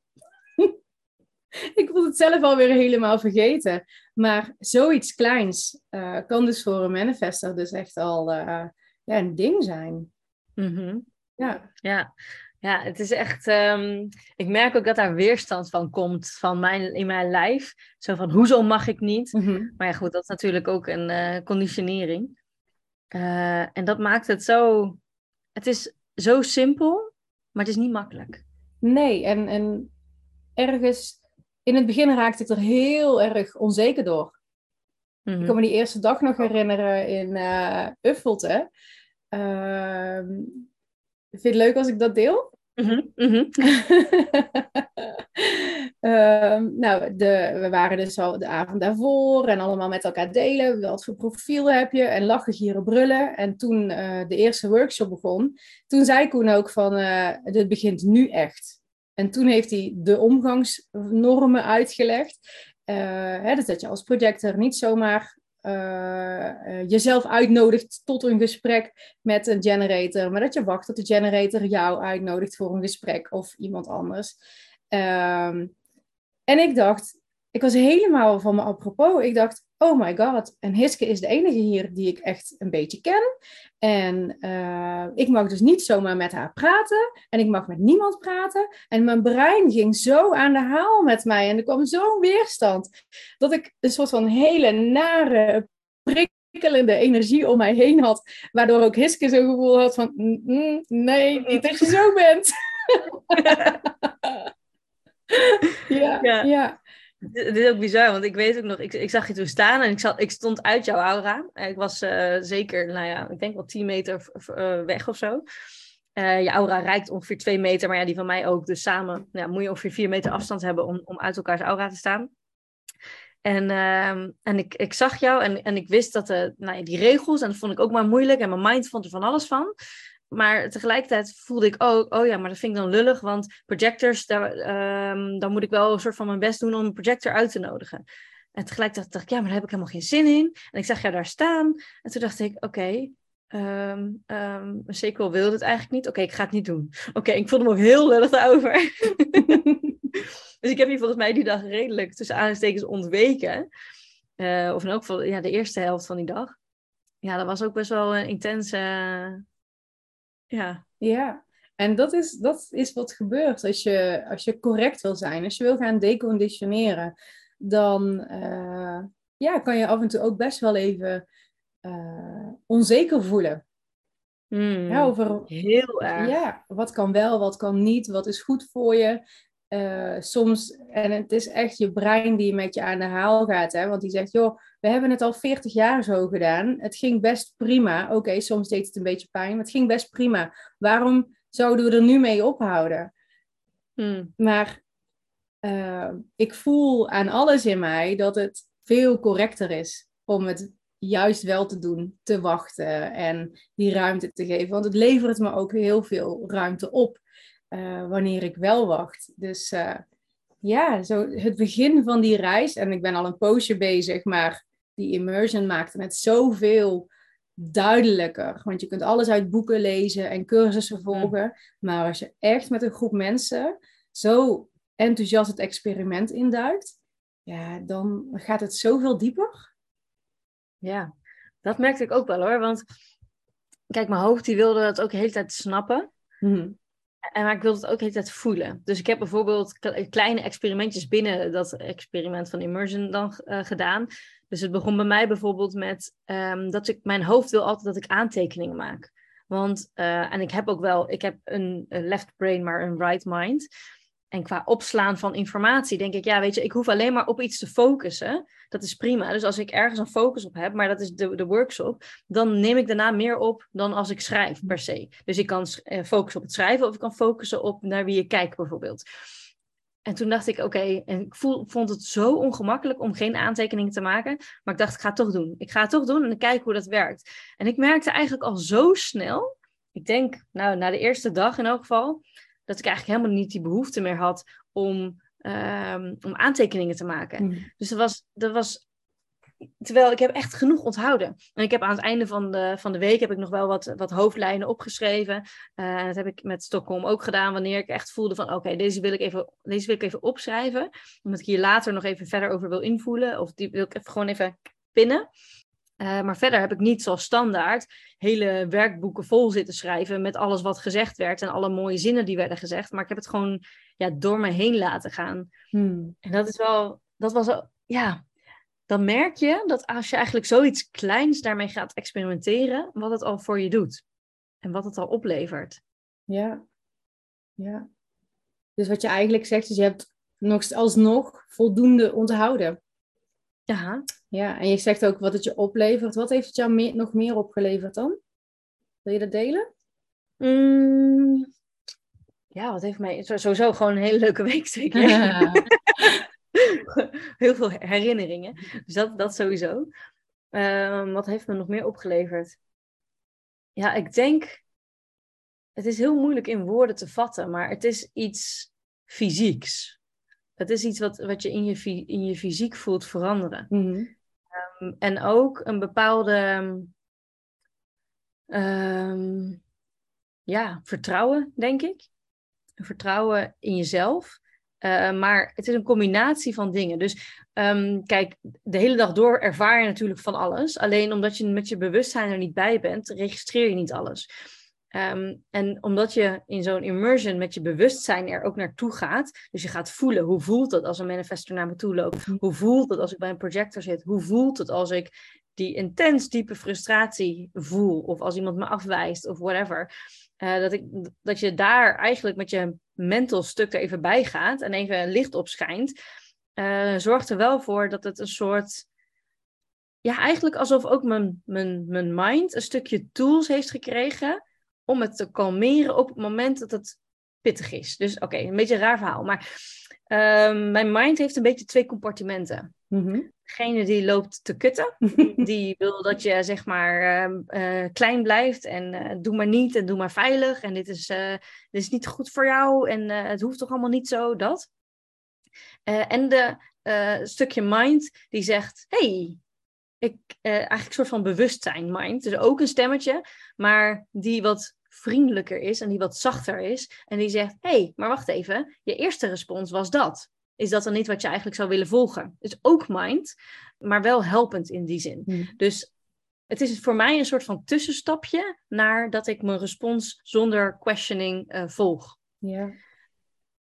Ik vond het zelf alweer helemaal vergeten. Maar zoiets kleins uh, kan dus voor een manifester dus echt al uh, ja, een ding zijn. Mm-hmm. Ja. Ja. Ja, het is echt... Um, ik merk ook dat daar weerstand van komt van mijn, in mijn lijf. Zo van, hoezo mag ik niet? Mm-hmm. Maar ja, goed, dat is natuurlijk ook een uh, conditionering. Uh, en dat maakt het zo... Het is zo simpel, maar het is niet makkelijk. Nee, en, en ergens... In het begin raakte ik er heel erg onzeker door. Mm-hmm. Ik kan me die eerste dag nog herinneren in uh, Uffelte. Uh, vind je het leuk als ik dat deel? Mm-hmm. Mm-hmm. uh, nou, de, we waren dus al de avond daarvoor en allemaal met elkaar delen. Wat voor profiel heb je? En lachen, gieren, brullen. En toen uh, de eerste workshop begon, toen zei Koen ook van, uh, dit begint nu echt. En toen heeft hij de omgangsnormen uitgelegd. Uh, hè, dus dat je als projector niet zomaar uh, uh, jezelf uitnodigt tot een gesprek met een generator. Maar dat je wacht tot de generator jou uitnodigt voor een gesprek of iemand anders. Um, en ik dacht, ik was helemaal van me apropos. Ik dacht, oh my god. En Hiske is de enige hier die ik echt een beetje ken. En uh, ik mag dus niet zomaar met haar praten. En ik mag met niemand praten. En mijn brein ging zo aan de haal met mij. En er kwam zo'n weerstand. Dat ik een soort van hele nare, prikkelende energie om mij heen had. Waardoor ook Hiske zo'n gevoel had van, mm, nee, niet dat je zo bent. ja, ja. ja. Dit is ook bizar, want ik weet ook nog, ik, ik zag je toen staan en ik, zat, ik stond uit jouw aura. Ik was uh, zeker, nou ja, ik denk wel tien meter uh, weg of zo. Uh, je aura reikt ongeveer twee meter, maar ja, die van mij ook. Dus samen ja, moet je ongeveer vier meter afstand hebben om, om uit elkaars aura te staan. En, uh, en ik, ik zag jou en, en ik wist dat uh, nou ja, die regels, en dat vond ik ook maar moeilijk. En mijn mind vond er van alles van. Maar tegelijkertijd voelde ik ook, oh ja, maar dat vind ik dan lullig, want projectors, daar, um, dan moet ik wel een soort van mijn best doen om een projector uit te nodigen. En tegelijkertijd dacht ik, ja, maar daar heb ik helemaal geen zin in. En ik zag jou daar staan. En toen dacht ik, oké, okay, um, um, een sequel wilde het eigenlijk niet. Oké, okay, ik ga het niet doen. Oké, okay, ik voelde me ook heel lullig daarover. Dus ik heb hier volgens mij die dag redelijk tussen aanstekens ontweken. Uh, of in elk geval ja, de eerste helft van die dag. Ja, dat was ook best wel een intense... Uh, Ja. Ja, en dat is, dat is wat gebeurt als je, als je correct wil zijn. Als je wil gaan deconditioneren. dan uh, ja, kan je af en toe ook best wel even uh, onzeker voelen. Mm, ja, over heel erg. Ja, wat kan wel, wat kan niet, wat is goed voor je. Uh, soms, en het is echt je brein die met je aan de haal gaat, hè? Want die zegt, joh, we hebben het al veertig jaar zo gedaan. Het ging best prima. Oké, okay, soms deed het een beetje pijn, maar het ging best prima. Waarom zouden we er nu mee ophouden? Hmm. Maar uh, ik voel aan alles in mij dat het veel correcter is om het juist wel te doen, te wachten en die ruimte te geven. Want het levert me ook heel veel ruimte op uh, wanneer ik wel wacht. Dus uh, ja, zo het begin van die reis, en ik ben al een poosje bezig, maar die immersion maakte het zoveel duidelijker. Want je kunt alles uit boeken lezen en cursussen volgen. Mm. Maar als je echt met een groep mensen zo enthousiast het experiment induikt, ja, dan gaat het zoveel dieper. Ja, dat merkte ik ook wel hoor. Want kijk, mijn hoofd die wilde dat ook de hele tijd snappen. Mm-hmm. En maar ik wilde het ook de hele tijd voelen. Dus ik heb bijvoorbeeld kleine experimentjes binnen dat experiment van immersion dan uh, gedaan. Dus het begon bij mij bijvoorbeeld met um, dat ik, mijn hoofd wil altijd dat ik aantekeningen maak. Want, uh, en ik heb ook wel, ik heb een, een left brain, maar een right mind. En qua opslaan van informatie denk ik, ja weet je, ik hoef alleen maar op iets te focussen. Dat is prima. Dus als ik ergens een focus op heb, maar dat is de, de workshop, dan neem ik daarna meer op dan als ik schrijf per se. Dus ik kan uh, focussen op het schrijven of ik kan focussen op naar wie je kijkt bijvoorbeeld. En toen dacht ik, oké, okay, en ik voel, vond het zo ongemakkelijk om geen aantekeningen te maken. Maar ik dacht, ik ga het toch doen. Ik ga het toch doen en dan kijken hoe dat werkt. En ik merkte eigenlijk al zo snel, ik denk, nou, na de eerste dag in elk geval, dat ik eigenlijk helemaal niet die behoefte meer had om, um, om aantekeningen te maken. Mm. Dus dat was, dat was, terwijl ik heb echt genoeg onthouden. En ik heb aan het einde van de, van de week heb ik nog wel wat, wat hoofdlijnen opgeschreven. Uh, en dat heb ik met Stockholm ook gedaan, wanneer ik echt voelde van, oké, okay, deze wil ik even, deze wil ik even opschrijven. Omdat ik hier later nog even verder over wil invoelen. Of die wil ik even gewoon even pinnen. Uh, maar verder heb ik niet zoals standaard hele werkboeken vol zitten schrijven met alles wat gezegd werd en alle mooie zinnen die werden gezegd. Maar ik heb het gewoon ja, door me heen laten gaan. Hmm. En dat is wel, dat was wel, ja, dan merk je dat als je eigenlijk zoiets kleins daarmee gaat experimenteren, wat het al voor je doet. En wat het al oplevert. Ja, ja. Dus wat je eigenlijk zegt, is je hebt nog alsnog voldoende onthouden. Ja. Ja, en je zegt ook wat het je oplevert. Wat heeft het jou meer, nog meer opgeleverd dan? Wil je dat delen? Mm, ja, wat heeft mij... Sowieso gewoon een hele leuke week zeker. Ja. Heel veel herinneringen. Dus dat, dat sowieso. Um, wat heeft me nog meer opgeleverd? Ja, ik denk... Het is heel moeilijk in woorden te vatten, maar het is iets fysieks. Het is iets wat, wat je in je, in je fysiek voelt veranderen. Mm-hmm. Um, en ook een bepaalde um, ja, vertrouwen, denk ik. Vertrouwen in jezelf. Uh, maar het is een combinatie van dingen. Dus um, kijk, de hele dag door ervaar je natuurlijk van alles. Alleen omdat je met je bewustzijn er niet bij bent, registreer je niet alles. Um, en omdat je in zo'n immersion met je bewustzijn er ook naartoe gaat, dus je gaat voelen, hoe voelt het als een manifestor naar me toe loopt? Hoe voelt het als ik bij een projector zit? Hoe voelt het als ik die intens diepe frustratie voel? Of als iemand me afwijst of whatever. Uh, dat, ik, dat je daar eigenlijk met je mental stuk er even bij gaat en even licht op schijnt, uh, zorgt er wel voor dat het een soort... Ja, eigenlijk alsof ook mijn, mijn, mijn mind een stukje tools heeft gekregen om het te kalmeren op het moment dat het pittig is. Dus oké, okay, een beetje een raar verhaal. Maar uh, mijn mind heeft een beetje twee compartimenten. Mm-hmm. Degene die loopt te kutten, die wil dat je zeg maar uh, uh, klein blijft en uh, doe maar niet en doe maar veilig. En dit is, uh, dit is niet goed voor jou en uh, het hoeft toch allemaal niet zo, dat. Uh, en de uh, stukje mind die zegt, hey, ik, uh, eigenlijk een soort van bewustzijn mind. Dus ook een stemmetje, maar die wat vriendelijker is en die wat zachter is. En die zegt, hé, hey, maar wacht even, je eerste respons was dat. Is dat dan niet wat je eigenlijk zou willen volgen? Dus ook mind, maar wel helpend in die zin. Hmm. Dus het is voor mij een soort van tussenstapje naar dat ik mijn respons zonder questioning uh, volg. Ja.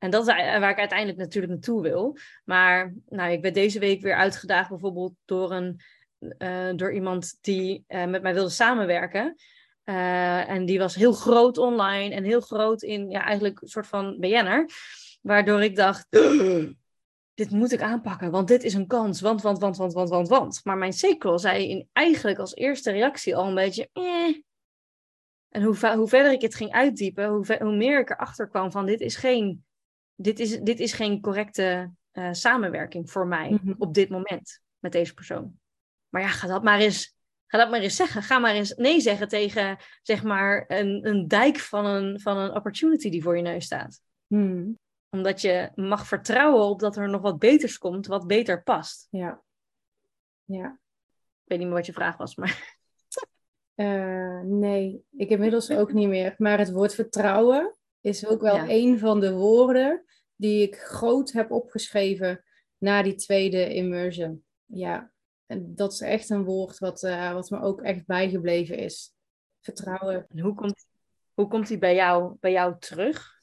En dat is waar ik uiteindelijk natuurlijk naartoe wil. Maar nou, ik werd deze week weer uitgedaagd bijvoorbeeld door, een, uh, door iemand die uh, met mij wilde samenwerken. Uh, en die was heel groot online en heel groot in ja, eigenlijk een soort van B N'er. Waardoor ik dacht, dit moet ik aanpakken, want dit is een kans. Want, want, want, want, want, want, want. Maar mijn sequel zei in, eigenlijk als eerste reactie al een beetje... Eh. En hoe, hoe verder ik het ging uitdiepen, hoe, ver, hoe meer ik erachter kwam van dit is geen... Dit is, dit is geen correcte uh, samenwerking voor mij mm-hmm. op dit moment met deze persoon. Maar ja, ga dat maar eens, ga dat maar eens zeggen. Ga maar eens nee zeggen tegen zeg maar, een, een dijk van een, van een opportunity die voor je neus staat. Mm. Omdat je mag vertrouwen op dat er nog wat beters komt, wat beter past. Ja. Ja. Ik weet niet meer wat je vraag was, maar... Uh, nee, ik inmiddels ook niet meer. Maar het woord vertrouwen is ook wel ja. een van de woorden die ik groot heb opgeschreven na die tweede immersion. Ja, en dat is echt een woord wat, uh, wat me ook echt bijgebleven is. Vertrouwen. En hoe komt, hoe komt die bij jou, bij jou terug?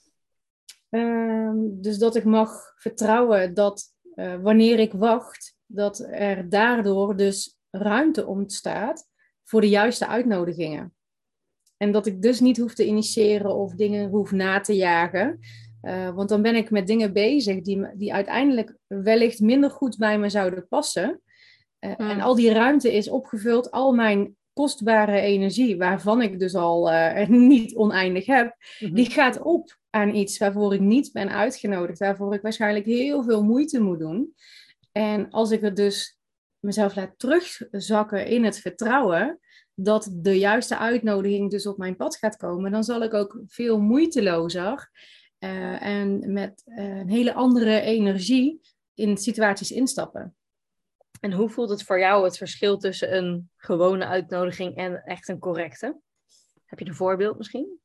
Uh, dus dat ik mag vertrouwen dat uh, wanneer ik wacht, dat er daardoor dus ruimte ontstaat voor de juiste uitnodigingen. En dat ik dus niet hoef te initiëren of dingen hoef na te jagen. Uh, want dan ben ik met dingen bezig die, die uiteindelijk wellicht minder goed bij me zouden passen. Uh, mm. En al die ruimte is opgevuld, al mijn kostbare energie, waarvan ik dus al uh, niet oneindig heb, mm-hmm. die gaat op aan iets waarvoor ik niet ben uitgenodigd. Waarvoor ik waarschijnlijk heel veel moeite moet doen. En als ik het dus mezelf laat terugzakken in het vertrouwen dat de juiste uitnodiging dus op mijn pad gaat komen, dan zal ik ook veel moeitelozer uh, en met uh, een hele andere energie in situaties instappen. En hoe voelt het voor jou het verschil tussen een gewone uitnodiging en echt een correcte? Heb je een voorbeeld misschien?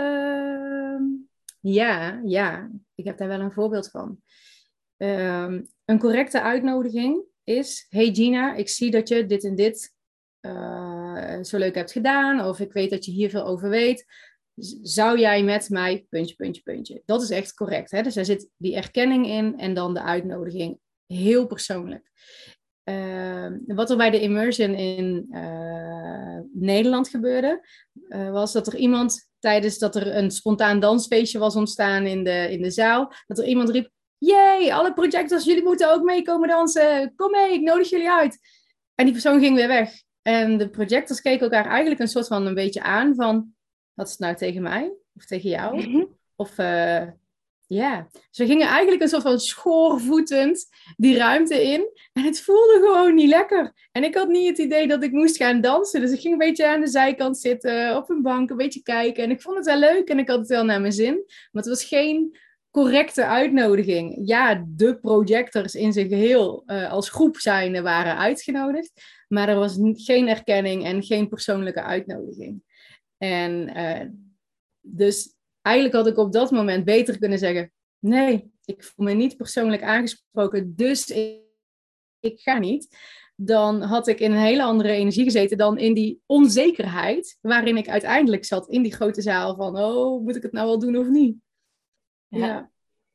Uh, ja, ja, ik heb daar wel een voorbeeld van. Uh, een correcte uitnodiging is: hey Gina, ik zie dat je dit en dit uh, zo leuk hebt gedaan, of ik weet dat je hier veel over weet. Zou jij met mij, puntje, puntje, puntje. Dat is echt correct. Hè? Dus daar zit die erkenning in en dan de uitnodiging. Heel persoonlijk. Uh, wat er bij de immersion in uh, Nederland gebeurde, uh, was dat er iemand, tijdens dat er een spontaan dansfeestje was ontstaan in de, in de zaal, dat er iemand riep: jee, alle projectors, jullie moeten ook meekomen dansen. Kom mee, ik nodig jullie uit. En die persoon ging weer weg. En de projectors keken elkaar eigenlijk een soort van een beetje aan van: wat is het nou tegen mij? Of tegen jou? Mm-hmm. Of uh, ja. Yeah. Dus we gingen eigenlijk een soort van schoorvoetend die ruimte in. En het voelde gewoon niet lekker. En ik had niet het idee dat ik moest gaan dansen. Dus ik ging een beetje aan de zijkant zitten, op een bank, een beetje kijken. En ik vond het wel leuk en ik had het wel naar mijn zin. Maar het was geen correcte uitnodiging. Ja, de projectors in zijn geheel uh, als groep zijnde waren uitgenodigd. Maar er was geen erkenning en geen persoonlijke uitnodiging. En uh, dus eigenlijk had ik op dat moment beter kunnen zeggen: nee, ik voel me niet persoonlijk aangesproken, dus ik, ik ga niet. Dan had ik in een hele andere energie gezeten dan in die onzekerheid, waarin ik uiteindelijk zat in die grote zaal van: oh, moet ik het nou wel doen of niet? Ja. Ja.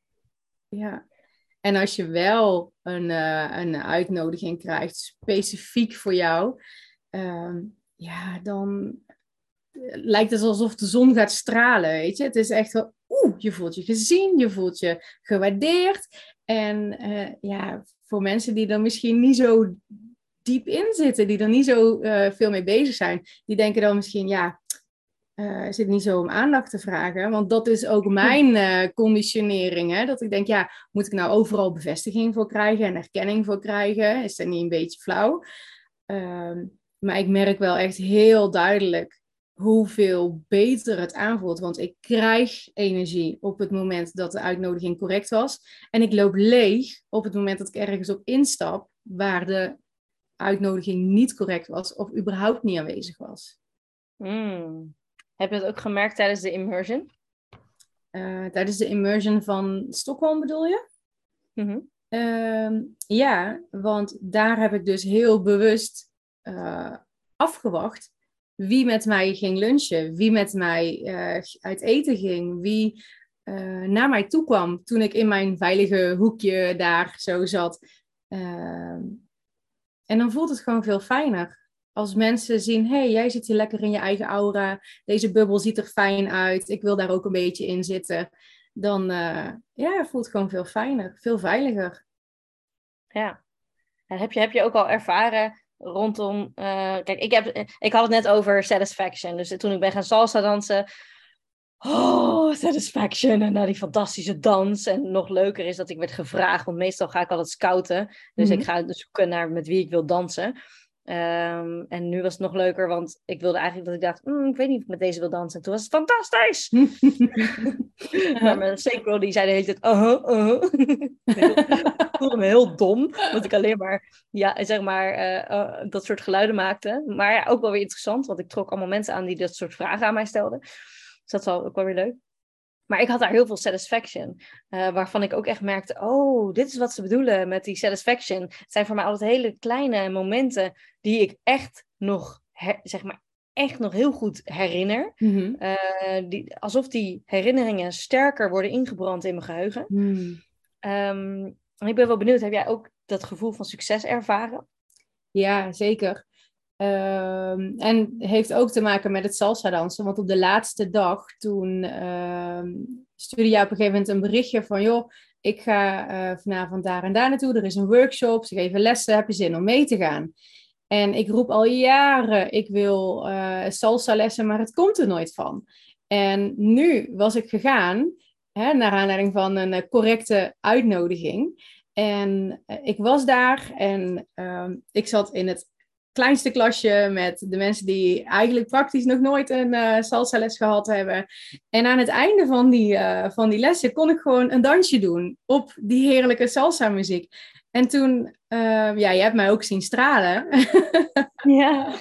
ja. En als je wel een, uh, een uitnodiging krijgt, specifiek voor jou, uh, ja, dan lijkt het alsof de zon gaat stralen, weet je. Het is echt wel, oeh, je voelt je gezien, je voelt je gewaardeerd. En uh, ja, voor mensen die er misschien niet zo diep in zitten, die er niet zo uh, veel mee bezig zijn, die denken dan misschien, ja, uh, is het niet zo om aandacht te vragen? Want dat is ook mijn uh, conditionering, hè? Dat ik denk, ja, moet ik nou overal bevestiging voor krijgen en erkenning voor krijgen? Is dat niet een beetje flauw? Uh, maar ik merk wel echt heel duidelijk hoeveel beter het aanvoelt. Want ik krijg energie op het moment dat de uitnodiging correct was. En ik loop leeg op het moment dat ik ergens op instap waar de uitnodiging niet correct was of überhaupt niet aanwezig was. Mm. Heb je het ook gemerkt tijdens de immersion? Uh, tijdens de immersion van Stockholm bedoel je? Mm-hmm. Uh, ja, want daar heb ik dus heel bewust uh, afgewacht wie met mij ging lunchen, wie met mij uh, uit eten ging, wie uh, naar mij toe kwam toen ik in mijn veilige hoekje daar zo zat. Uh, en dan voelt het gewoon veel fijner. Als mensen zien, hé, hey, jij zit hier lekker in je eigen aura. Deze bubbel ziet er fijn uit. Ik wil daar ook een beetje in zitten. Dan uh, ja, voelt het gewoon veel fijner, veel veiliger. Ja. En heb je, heb je ook al ervaren rondom... Uh, kijk, ik, heb, ik had het net over satisfaction. Dus toen ik ben gaan salsa dansen... Oh, satisfaction. En nou, die fantastische dans. En nog leuker is dat ik werd gevraagd. Want meestal ga ik altijd scouten. Dus mm-hmm. ik ga dus zoeken naar met wie ik wil dansen. Um, en nu was het nog leuker. Want ik wilde eigenlijk dat ik dacht... Mm, ik weet niet of ik met deze wil dansen. En toen was het fantastisch. Maar mijn synchro die zei de hele tijd... Uh-huh, uh-huh. Ik voelde me heel dom. Want ik alleen maar... Ja, zeg maar... Uh, uh, dat soort geluiden maakte. Maar ja, ook wel weer interessant. Want ik trok allemaal mensen aan die dat soort vragen aan mij stelden. Dus dat was ook wel weer leuk. Maar ik had daar heel veel satisfaction. Uh, waarvan ik ook echt merkte... Oh, dit is wat ze bedoelen met die satisfaction. Het zijn voor mij altijd hele kleine momenten... die ik echt nog... Her, zeg maar, echt nog heel goed herinner. Mm-hmm. Uh, die, alsof die herinneringen sterker worden ingebrand in mijn geheugen. Mm. Um, en ik ben wel benieuwd... Heb jij ook dat gevoel van succes ervaren? Ja, zeker. Um, en heeft ook te maken met het salsa dansen. Want op de laatste dag, toen um, stuurde jij op een gegeven moment een berichtje van... joh, ik ga uh, vanavond daar en daar naartoe. Er is een workshop, ze geven lessen. Heb je zin om mee te gaan? En ik roep al jaren, ik wil uh, salsa lessen, maar het komt er nooit van. En nu was ik gegaan, hè, naar aanleiding van een uh, correcte uitnodiging. En uh, ik was daar en uh, ik zat in het kleinste klasje met de mensen die eigenlijk praktisch nog nooit een uh, salsa les gehad hebben. En aan het einde van die, uh, van die lessen kon ik gewoon een dansje doen op die heerlijke salsa muziek. En toen, uh, ja, je hebt mij ook zien stralen. Ja.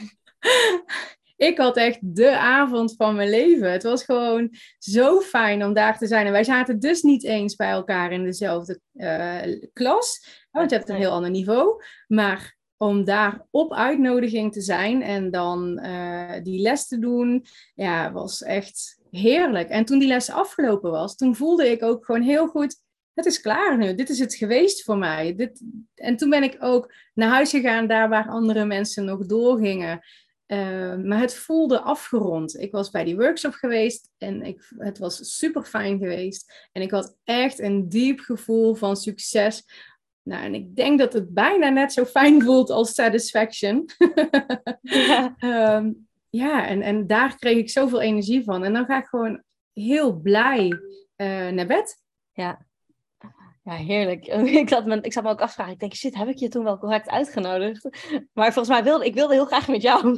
Ik had echt de avond van mijn leven. Het was gewoon zo fijn om daar te zijn. En wij zaten dus niet eens bij elkaar in dezelfde uh, klas. Want je hebt een heel ander niveau. Maar om daar op uitnodiging te zijn en dan uh, die les te doen, ja, was echt heerlijk. En toen die les afgelopen was, toen voelde ik ook gewoon heel goed, het is klaar nu. Dit is het geweest voor mij. Dit... En toen ben ik ook naar huis gegaan, daar waar andere mensen nog doorgingen. Uh, maar het voelde afgerond. Ik was bij die workshop geweest en ik, het was super fijn geweest. En ik had echt een diep gevoel van succes. Nou, en ik denk dat het bijna net zo fijn voelt als satisfaction. Ja, um, ja en, en daar kreeg ik zoveel energie van. En dan ga ik gewoon heel blij uh, naar bed. Ja. Ja, heerlijk. Ik zat, me, ik zat me ook afvragen. Ik denk, shit, heb ik je toen wel correct uitgenodigd? Maar volgens mij wilde ik wilde heel graag met jou.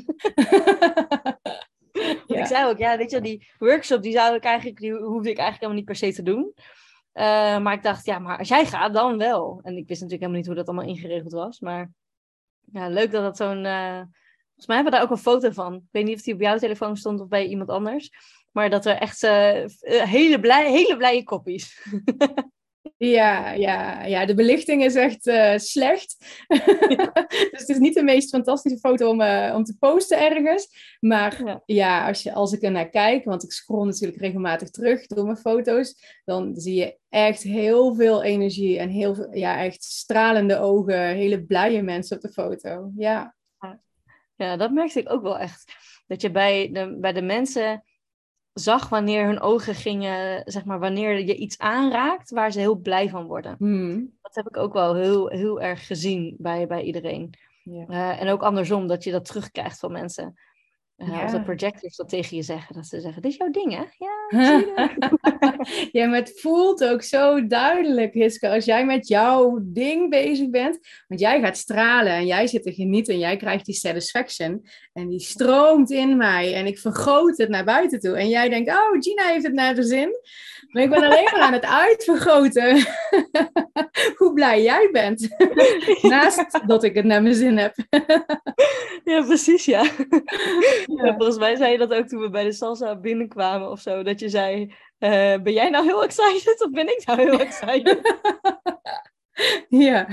Want ja. Ik zei ook, ja, weet je, die workshop, die zou ik eigenlijk, die hoefde ik eigenlijk helemaal niet per se te doen. Uh, maar ik dacht, ja, maar als jij gaat, dan wel. En ik wist natuurlijk helemaal niet hoe dat allemaal ingeregeld was. Maar ja, leuk dat dat zo'n... Uh... Volgens mij hebben we daar ook een foto van. Ik weet niet of die op jouw telefoon stond of bij iemand anders. Maar dat er echt uh, hele, blij, hele blije koppies. Ja, ja, ja, de belichting is echt uh, slecht. Ja. Dus het is niet de meest fantastische foto om, uh, om te posten ergens. Maar ja, ja als, je, als ik er naar kijk, want ik scroll natuurlijk regelmatig terug door mijn foto's, dan zie je echt heel veel energie en heel veel, ja, echt stralende ogen, hele blije mensen op de foto. Ja, ja, dat merkte ik ook wel echt. Dat je bij de, bij de mensen zag wanneer hun ogen gingen, zeg maar, wanneer je iets aanraakt waar ze heel blij van worden. Hmm. Dat heb ik ook wel heel, heel erg gezien bij, bij iedereen. Ja. Uh, en ook andersom, dat je dat terugkrijgt van mensen. Uh, ja. Als de projectors dat tegen je zeggen, dat ze zeggen, dit is jouw ding, hè? Ja, zie je. Ja, maar het voelt ook zo duidelijk, Hiske, als jij met jouw ding bezig bent. Want jij gaat stralen en jij zit te genieten en jij krijgt die satisfaction. En die stroomt in mij en ik vergroot het naar buiten toe. En jij denkt, oh, Gina heeft het naar de zin. Maar ik ben alleen maar aan het uitvergroten hoe blij jij bent. Naast dat ik het naar mijn zin heb. Ja, precies, ja. Ja. Volgens mij zei je dat ook toen we bij de salsa binnenkwamen of zo. Dat je zei, uh, ben jij nou heel excited of ben ik nou heel excited? Ja.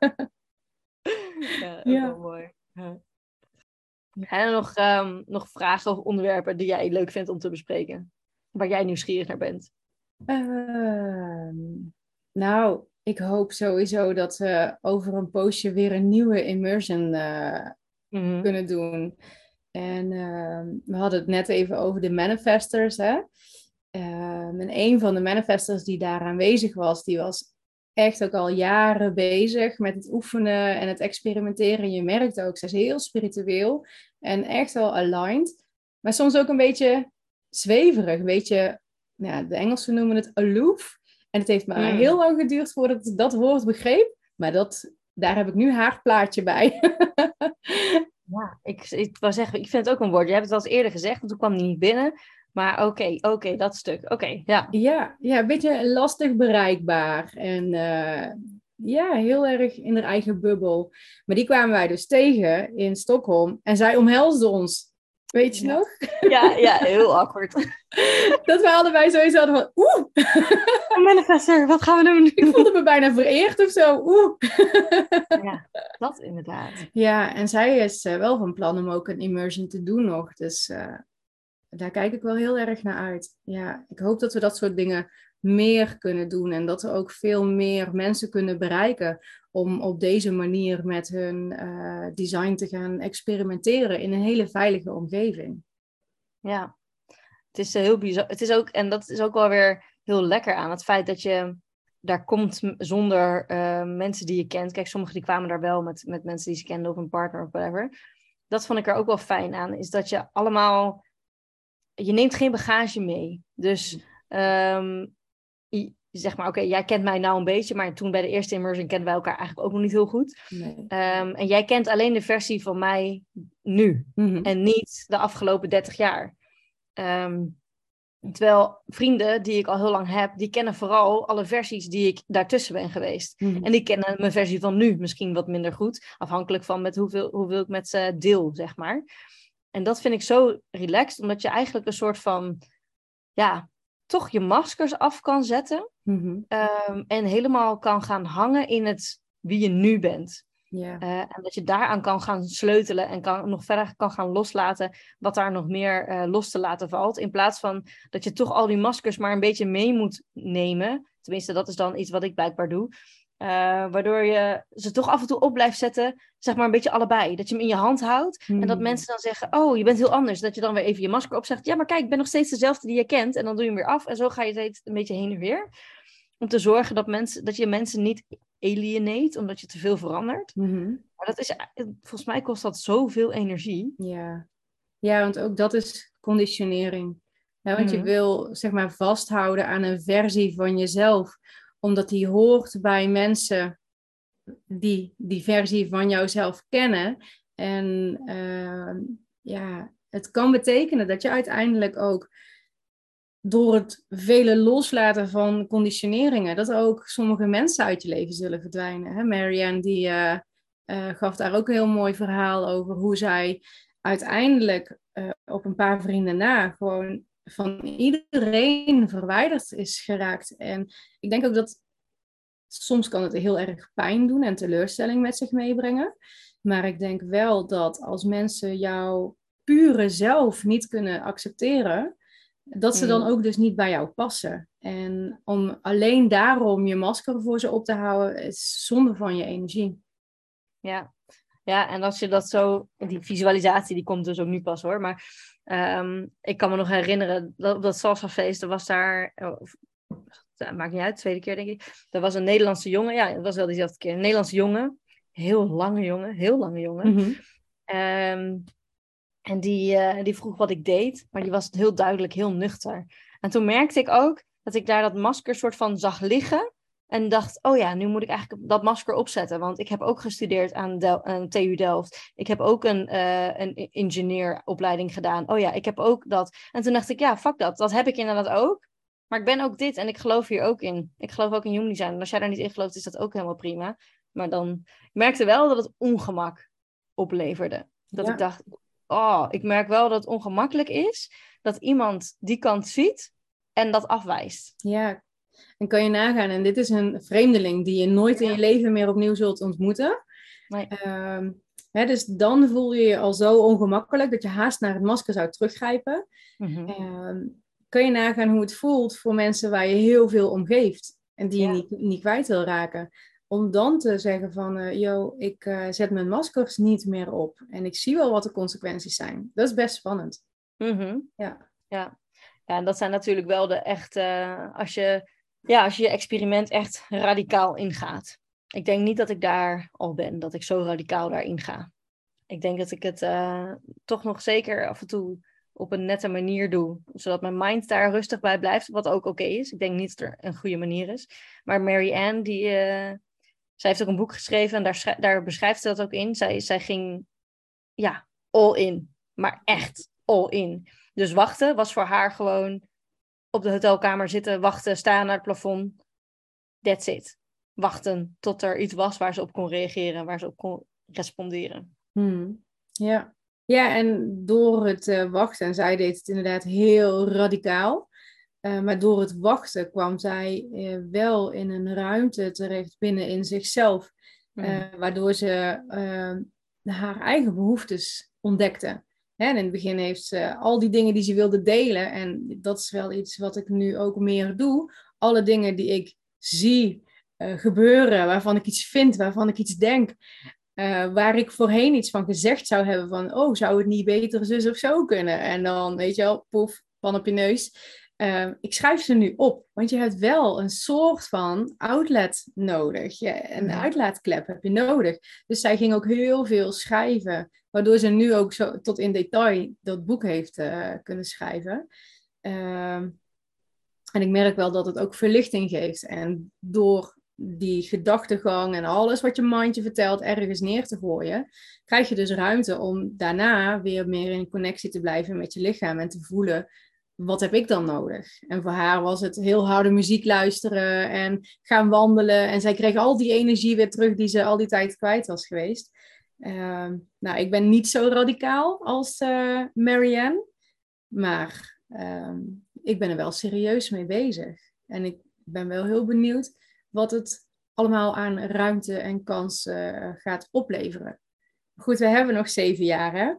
Ja, ook ja. Wel mooi. Ja. Zijn er nog, um, nog vragen of onderwerpen die jij leuk vindt om te bespreken? Waar jij nieuwsgierig naar bent? Uh, nou, ik hoop sowieso dat we over een poosje weer een nieuwe immersion uh, mm-hmm. kunnen doen. En uh, we hadden het net even over de manifestors, hè. Uh, en een van de manifestors die daar aanwezig was, die was echt ook al jaren bezig met het oefenen en het experimenteren. Je merkt ook, ze is heel spiritueel en echt wel aligned. Maar soms ook een beetje zweverig, een beetje, ja, de Engelsen noemen het aloof. En het heeft maar mm. heel lang geduurd voordat ik dat woord begreep. Maar dat, daar heb ik nu haar plaatje bij. Ja, ik, ik wou zeggen, ik vind het ook een woord. Je hebt het al eens eerder gezegd, want toen kwam die niet binnen. Maar oké, okay, oké, okay, dat stuk. Oké, okay, ja. ja. Ja, een beetje lastig bereikbaar. En uh, ja, heel erg in haar eigen bubbel. Maar die kwamen wij dus tegen in Stockholm. En zij omhelsde ons. Weet je ja. nog? Ja, ja, heel awkward. Dat we allebei sowieso hadden van, oeh. Een manifester, wat gaan we doen? Ik voelde me bijna vereerd of zo. Oeh. Ja, dat inderdaad. Ja, en zij is uh, wel van plan om ook een immersion te doen nog. Dus uh, daar kijk ik wel heel erg naar uit. Ja, ik hoop dat we dat soort dingen meer kunnen doen. En dat we ook veel meer mensen kunnen bereiken om op deze manier met hun uh, design te gaan experimenteren in een hele veilige omgeving. Ja, het is heel bizar. Het is ook, en dat is ook wel weer heel lekker aan het feit dat je daar komt zonder uh, mensen die je kent. Kijk, sommigen die kwamen daar wel met, met mensen die ze kenden of een partner of whatever. Dat vond ik er ook wel fijn aan, is dat je allemaal, je neemt geen bagage mee. Dus um, je, zeg maar, oké, okay, jij kent mij nou een beetje, maar toen bij de eerste immersion kenden wij elkaar eigenlijk ook nog niet heel goed. Nee. Um, en jij kent alleen de versie van mij nu mm-hmm. en niet de afgelopen dertig jaar. Um, terwijl vrienden die ik al heel lang heb, die kennen vooral alle versies die ik daartussen ben geweest. Mm-hmm. En die kennen mijn versie van nu misschien wat minder goed, afhankelijk van met hoeveel, hoeveel ik met ze deel, zeg maar. En dat vind ik zo relaxed, omdat je eigenlijk een soort van, ja, toch je maskers af kan zetten. Mm-hmm. Um, en helemaal kan gaan hangen in het wie je nu bent. Yeah. Uh, en dat je daaraan kan gaan sleutelen en kan, nog verder kan gaan loslaten wat daar nog meer uh, los te laten valt. In plaats van dat je toch al die maskers maar een beetje mee moet nemen. Tenminste, dat is dan iets wat ik blijkbaar doe. Uh, waardoor je ze toch af en toe op blijft zetten, zeg maar een beetje allebei. Dat je hem in je hand houdt mm. en dat mensen dan zeggen, oh, je bent heel anders. Dat je dan weer even je masker opzegt. Ja, maar kijk, ik ben nog steeds dezelfde die je kent. En dan doe je hem weer af en zo ga je steeds een beetje heen en weer. Om te zorgen dat, mensen, dat je mensen niet alienate, omdat je te veel verandert. Mm-hmm. Maar dat is, volgens mij kost dat zoveel energie. Ja, ja, want ook dat is conditionering. Ja, want mm-hmm. je wil, zeg maar, vasthouden aan een versie van jezelf, omdat die hoort bij mensen die die versie van jouzelf kennen. En uh, ja, het kan betekenen dat je uiteindelijk ook door het vele loslaten van conditioneringen, dat ook sommige mensen uit je leven zullen verdwijnen. Hè? Marianne die uh, uh, gaf daar ook een heel mooi verhaal over hoe zij uiteindelijk uh, op een paar vrienden na gewoon van iedereen verwijderd is geraakt. En ik denk ook dat soms kan het heel erg pijn doen en teleurstelling met zich meebrengen. Maar ik denk wel dat als mensen jouw pure zelf niet kunnen accepteren, dat ze dan ook dus niet bij jou passen. En om alleen daarom je masker voor ze op te houden, is zonde van je energie. Ja, ja, en als je dat zo, die visualisatie die komt dus ook nu pas hoor, maar um, ik kan me nog herinneren, dat op dat salsafeest, er was daar, oh, dat maakt niet uit, tweede keer denk ik, er was een Nederlandse jongen, ja, dat was wel diezelfde keer, een Nederlandse jongen, heel lange jongen, heel lange jongen. Mm-hmm. Um, En die, uh, die vroeg wat ik deed, maar die was heel duidelijk heel nuchter. En toen merkte ik ook dat ik daar dat masker soort van zag liggen. En dacht, oh ja, nu moet ik eigenlijk dat masker opzetten. Want ik heb ook gestudeerd aan, Del- aan T U Delft. Ik heb ook een, uh, een ingenieuropleiding gedaan. Oh ja, ik heb ook dat. En toen dacht ik, ja, fuck dat. Dat heb ik inderdaad ook. Maar ik ben ook dit en ik geloof hier ook in. Ik geloof ook in human design. En als jij daar niet in gelooft, is dat ook helemaal prima. Maar dan ik merkte wel dat het ongemak opleverde. Dat ja. ik dacht, oh, ik merk wel dat het ongemakkelijk is dat iemand die kant ziet en dat afwijst. Ja, en kan je nagaan. En dit is een vreemdeling die je nooit ja. in je leven meer opnieuw zult ontmoeten. Nee. Um, hè, dus dan voel je je al zo ongemakkelijk dat je haast naar het masker zou teruggrijpen. Mm-hmm. Um, kun je nagaan hoe het voelt voor mensen waar je heel veel om geeft. En die je Ja. niet, niet kwijt wil raken. Om dan te zeggen van, uh, yo, ik uh, zet mijn maskers niet meer op. En ik zie wel wat de consequenties zijn. Dat is best spannend. Mm-hmm. Ja. Ja. Ja, en dat zijn natuurlijk wel de echte, uh, als je, ja, als je je experiment echt radicaal ingaat. Ik denk niet dat ik daar al ben, dat ik zo radicaal daarin ga. Ik denk dat ik het uh, toch nog zeker af en toe op een nette manier doe. Zodat mijn mind daar rustig bij blijft, wat ook oké okay is. Ik denk niet dat er een goede manier is. Maar Mary Ann, die, uh, zij heeft ook een boek geschreven en daar, daar beschrijft ze dat ook in. Zij, zij ging, ja, all in. Maar echt all in. Dus wachten was voor haar gewoon op de hotelkamer zitten, wachten, staan naar het plafond. That's it. Wachten tot er iets was waar ze op kon reageren, waar ze op kon responderen. Hmm. Ja. Ja, en door het uh, wachten, en zij deed het inderdaad heel radicaal, uh, maar door het wachten kwam zij uh, wel in een ruimte terecht binnen in zichzelf, uh, mm. waardoor ze uh, haar eigen behoeftes ontdekte. Hè, en in het begin heeft ze al die dingen die ze wilde delen, en dat is wel iets wat ik nu ook meer doe, alle dingen die ik zie uh, gebeuren, waarvan ik iets vind, waarvan ik iets denk, Uh, waar ik voorheen iets van gezegd zou hebben van, oh, zou het niet beter zus of zo kunnen? En dan, weet je wel, poef, pan op je neus. Uh, ik schrijf ze nu op, want je hebt wel een soort van outlet nodig. Ja, een Mm-hmm. uitlaatklep heb je nodig. Dus zij ging ook heel veel schrijven, waardoor ze nu ook zo tot in detail dat boek heeft uh, kunnen schrijven. Uh, en ik merk wel dat het ook verlichting geeft. En door die gedachtegang en alles wat je mindje vertelt ergens neer te gooien, krijg je dus ruimte om daarna weer meer in connectie te blijven met je lichaam en te voelen, wat heb ik dan nodig? En voor haar was het heel harde muziek luisteren en gaan wandelen. En zij kreeg al die energie weer terug die ze al die tijd kwijt was geweest. Uh, nou, ik ben niet zo radicaal als uh, Mary Ann, maar uh, ik ben er wel serieus mee bezig. En ik ben wel heel benieuwd wat het allemaal aan ruimte en kansen uh, gaat opleveren. Goed, we hebben nog zeven jaar, hè?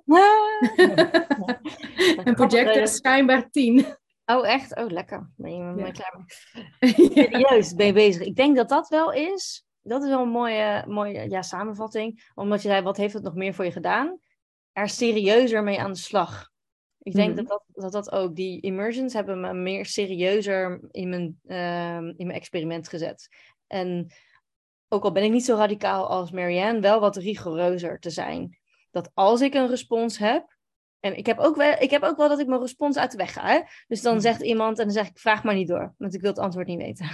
En projector is schijnbaar tien. Oh, echt? Oh, lekker. Ben je met mij klaar mee? Serieus, ben je bezig? Ik denk dat dat wel is. Dat is wel een mooie, mooie ja, samenvatting. Omdat je zei, wat heeft het nog meer voor je gedaan? Er serieuzer mee aan de slag. Ik denk mm-hmm. dat, dat dat dat ook, die immersions hebben me meer serieuzer in mijn, uh, in mijn experiment gezet. En ook al ben ik niet zo radicaal als Mary Ann, wel wat rigoureuzer te zijn. Dat als ik een respons heb, en ik heb ook wel, ik heb ook wel dat ik mijn respons uit de weg ga. Hè? Dus dan zegt iemand, en dan zeg ik, vraag maar niet door, want ik wil het antwoord niet weten.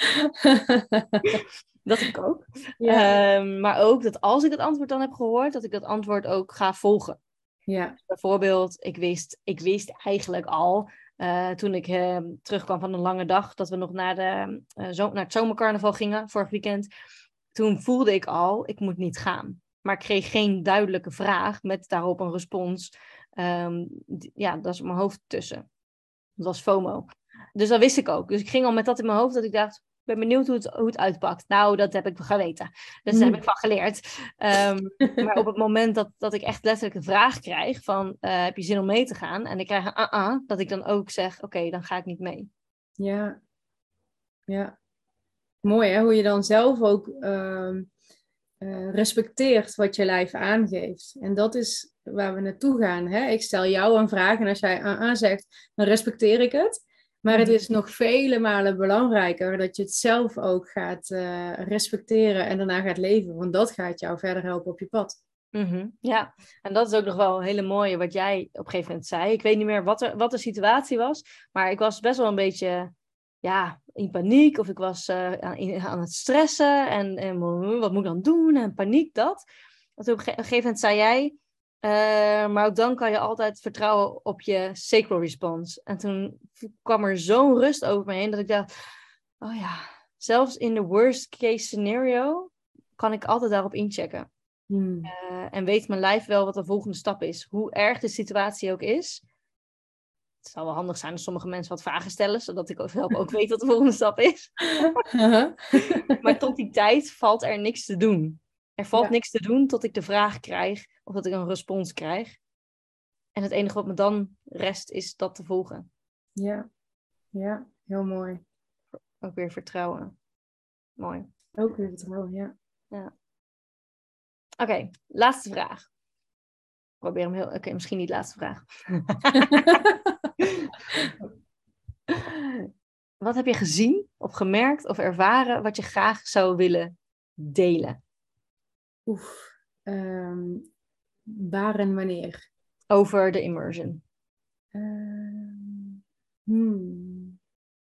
Dat heb ik ook. Ja. Um, maar ook dat als ik het antwoord dan heb gehoord, dat ik dat antwoord ook ga volgen. Ja. Bijvoorbeeld, ik wist, ik wist eigenlijk al, uh, toen ik uh, terugkwam van een lange dag, dat we nog naar, de, uh, zo, naar het zomercarnaval gingen, vorig weekend. Toen voelde ik al, ik moet niet gaan. Maar ik kreeg geen duidelijke vraag met daarop een respons. Um, ja, dat is mijn hoofd tussen. Dat was FOMO. Dus dat wist ik ook. Dus ik ging al met dat in mijn hoofd, dat ik dacht, ik ben benieuwd hoe het, hoe het uitpakt. Nou, dat heb ik geweten. Dus daar heb ik van geleerd. Um, maar op het moment dat, dat ik echt letterlijk een vraag krijg van, uh, heb je zin om mee te gaan? En ik krijg een uh-uh, dat ik dan ook zeg, oké, okay, dan ga ik niet mee. Ja. Ja. Mooi hè, hoe je dan zelf ook uh, uh, respecteert wat je lijf aangeeft. En dat is waar we naartoe gaan. Hè? Ik stel jou een vraag en als jij uh-uh zegt, dan respecteer ik het. Maar het is nog vele malen belangrijker dat je het zelf ook gaat uh, respecteren en daarna gaat leven. Want dat gaat jou verder helpen op je pad. Mm-hmm. Ja, en dat is ook nog wel een hele mooie wat jij op een gegeven moment zei. Ik weet niet meer wat, er, wat de situatie was, maar ik was best wel een beetje ja, in paniek. Of ik was uh, aan, aan het stressen en, en wat moet ik dan doen en paniek dat. Want op een gegeven moment zei jij, Uh, maar ook dan kan je altijd vertrouwen op je sacral response. En toen kwam er zo'n rust over me heen dat ik dacht, oh ja, zelfs in de worst case scenario kan ik altijd daarop inchecken. Hmm. Uh, en weet mijn lijf wel wat de volgende stap is. Hoe erg de situatie ook is. Het zou wel handig zijn als sommige mensen wat vragen stellen, zodat ik ook, ook weet wat de volgende stap is. Maar tot die tijd valt er niks te doen. Er valt ja. niks te doen tot ik de vraag krijg of dat ik een respons krijg. En het enige wat me dan rest is dat te volgen. Ja, ja, heel mooi. Ook weer vertrouwen. Mooi. Ook weer vertrouwen, ja. Ja. Oké, okay, laatste vraag. Probeer hem heel... Oké, okay, misschien niet laatste vraag. Wat heb je gezien of gemerkt of ervaren wat je graag zou willen delen? Oef. Um, waar en wanneer? Over de immersion. Um, hmm.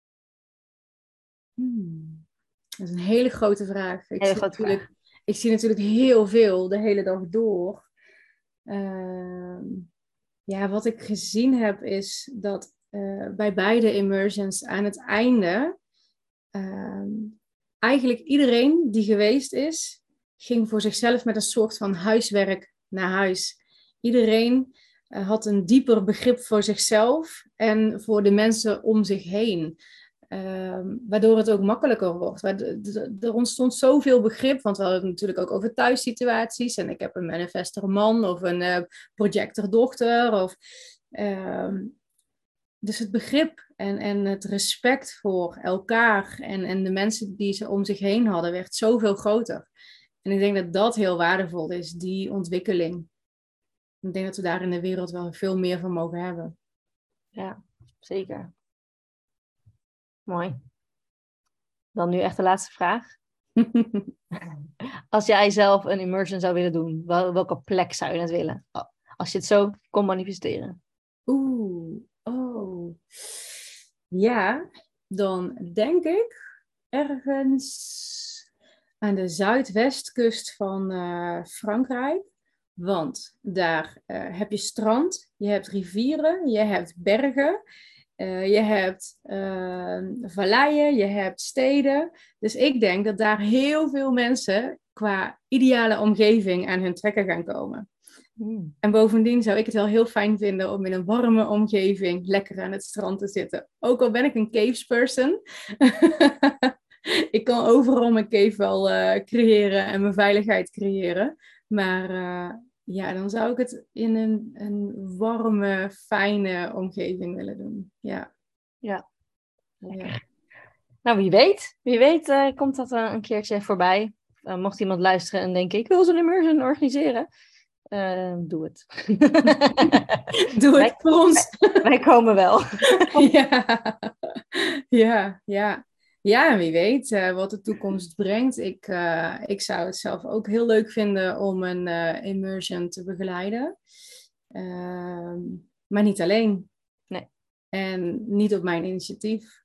Hmm. Dat is een hele grote vraag. Ik, hele zie, grote natuurlijk, vraag. ik zie natuurlijk heel veel de hele dag door. Uh, ja, wat ik gezien heb is dat uh, bij beide immersions aan het einde uh, eigenlijk iedereen die geweest is, ging voor zichzelf met een soort van huiswerk naar huis. Iedereen uh, had een dieper begrip voor zichzelf en voor de mensen om zich heen. Uh, waardoor het ook makkelijker wordt. Er ontstond zoveel begrip, want we hadden het natuurlijk ook over thuissituaties. En ik heb een manifester man of een uh, projector dochter. Of, uh, dus het begrip en, en het respect voor elkaar en, en de mensen die ze om zich heen hadden, werd zoveel groter. En ik denk dat dat heel waardevol is, die ontwikkeling. Ik denk dat we daar in de wereld wel veel meer van mogen hebben. Ja, zeker. Mooi. Dan nu echt de laatste vraag. Als jij zelf een immersion zou willen doen, wel, welke plek zou je het willen? Als je het zo kon manifesteren. Oeh, oh. Ja, dan denk ik ergens aan de zuidwestkust van uh, Frankrijk. Want daar uh, heb je strand, je hebt rivieren, je hebt bergen. Uh, je hebt uh, valleien, je hebt steden. Dus ik denk dat daar heel veel mensen qua ideale omgeving aan hun trekken gaan komen. Mm. En bovendien zou ik het wel heel fijn vinden om in een warme omgeving lekker aan het strand te zitten. Ook al ben ik een caves person. Ik kan overal mijn cave wel uh, creëren en mijn veiligheid creëren. Maar... Uh, Ja, dan zou ik het in een, een warme, fijne omgeving willen doen. Ja. Ja. Ja. Nou, wie weet. Wie weet uh, komt dat uh, een keertje voorbij. Uh, mocht iemand luisteren en denken, ik wil zo'n immersion organiseren. Uh, doe het. Doe het wij, voor ons. Wij, wij komen wel. Ja. Ja, ja. Ja, en wie weet uh, wat de toekomst brengt. Ik, uh, ik zou het zelf ook heel leuk vinden om een uh, immersion te begeleiden. Uh, maar niet alleen. Nee. En niet op mijn initiatief.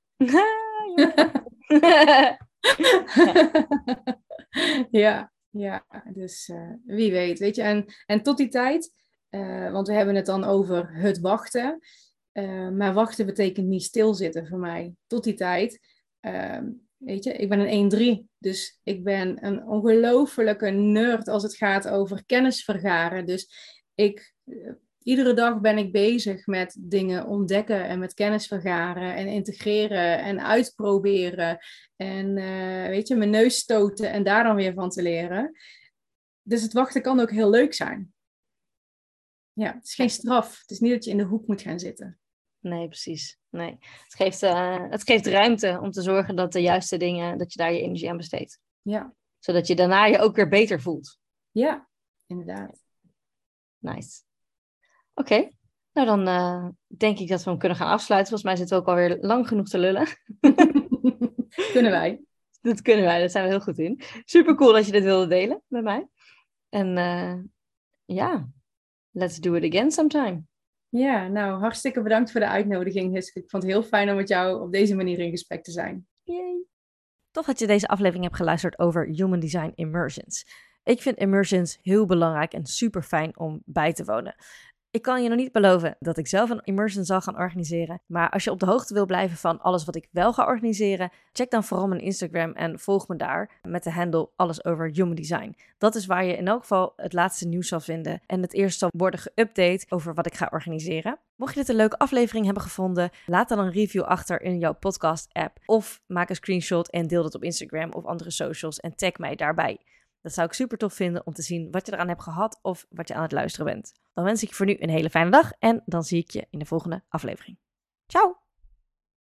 Ja, ja, dus uh, wie weet. Weet je, en, en tot die tijd, uh, want we hebben het dan over het wachten. Uh, maar wachten betekent niet stilzitten voor mij. Tot die tijd. Uh, weet je, ik ben een één drie, dus ik ben een ongelofelijke nerd als het gaat over kennis vergaren. Dus ik, uh, iedere dag ben ik bezig met dingen ontdekken en met kennis vergaren en integreren en uitproberen. En uh, weet je, mijn neus stoten en daar dan weer van te leren. Dus het wachten kan ook heel leuk zijn. Ja, het is geen straf. Het is niet dat je in de hoek moet gaan zitten. Nee, precies. Nee. Het geeft, uh, het geeft ruimte om te zorgen dat de juiste dingen, dat je daar je energie aan besteedt. Ja. Zodat je daarna je ook weer beter voelt. Ja, inderdaad. Nice. Oké. Okay. Nou, dan uh, denk ik dat we hem kunnen gaan afsluiten. Volgens mij zitten we ook alweer lang genoeg te lullen. Kunnen wij. Dat kunnen wij, daar zijn we heel goed in. Super cool dat je dit wilde delen met mij. En uh, ja, let's do it again sometime. Ja, nou, hartstikke bedankt voor de uitnodiging, Hiske. Ik vond het heel fijn om met jou op deze manier in gesprek te zijn. Yay. Tof dat je deze aflevering hebt geluisterd over Human Design Immersions. Ik vind immersions heel belangrijk en super fijn om bij te wonen. Ik kan je nog niet beloven dat ik zelf een immersion zal gaan organiseren. Maar als je op de hoogte wil blijven van alles wat ik wel ga organiseren, check dan vooral mijn Instagram en volg me daar met de handle Alles Over Human Design. Dat is waar je in elk geval het laatste nieuws zal vinden en het eerst zal worden geüpdate over wat ik ga organiseren. Mocht je dit een leuke aflevering hebben gevonden, laat dan een review achter in jouw podcast app. Of maak een screenshot en deel dat op Instagram of andere socials en tag mij daarbij. Dat zou ik super tof vinden om te zien wat je eraan hebt gehad of wat je aan het luisteren bent. Dan wens ik je voor nu een hele fijne dag en dan zie ik je in de volgende aflevering. Ciao!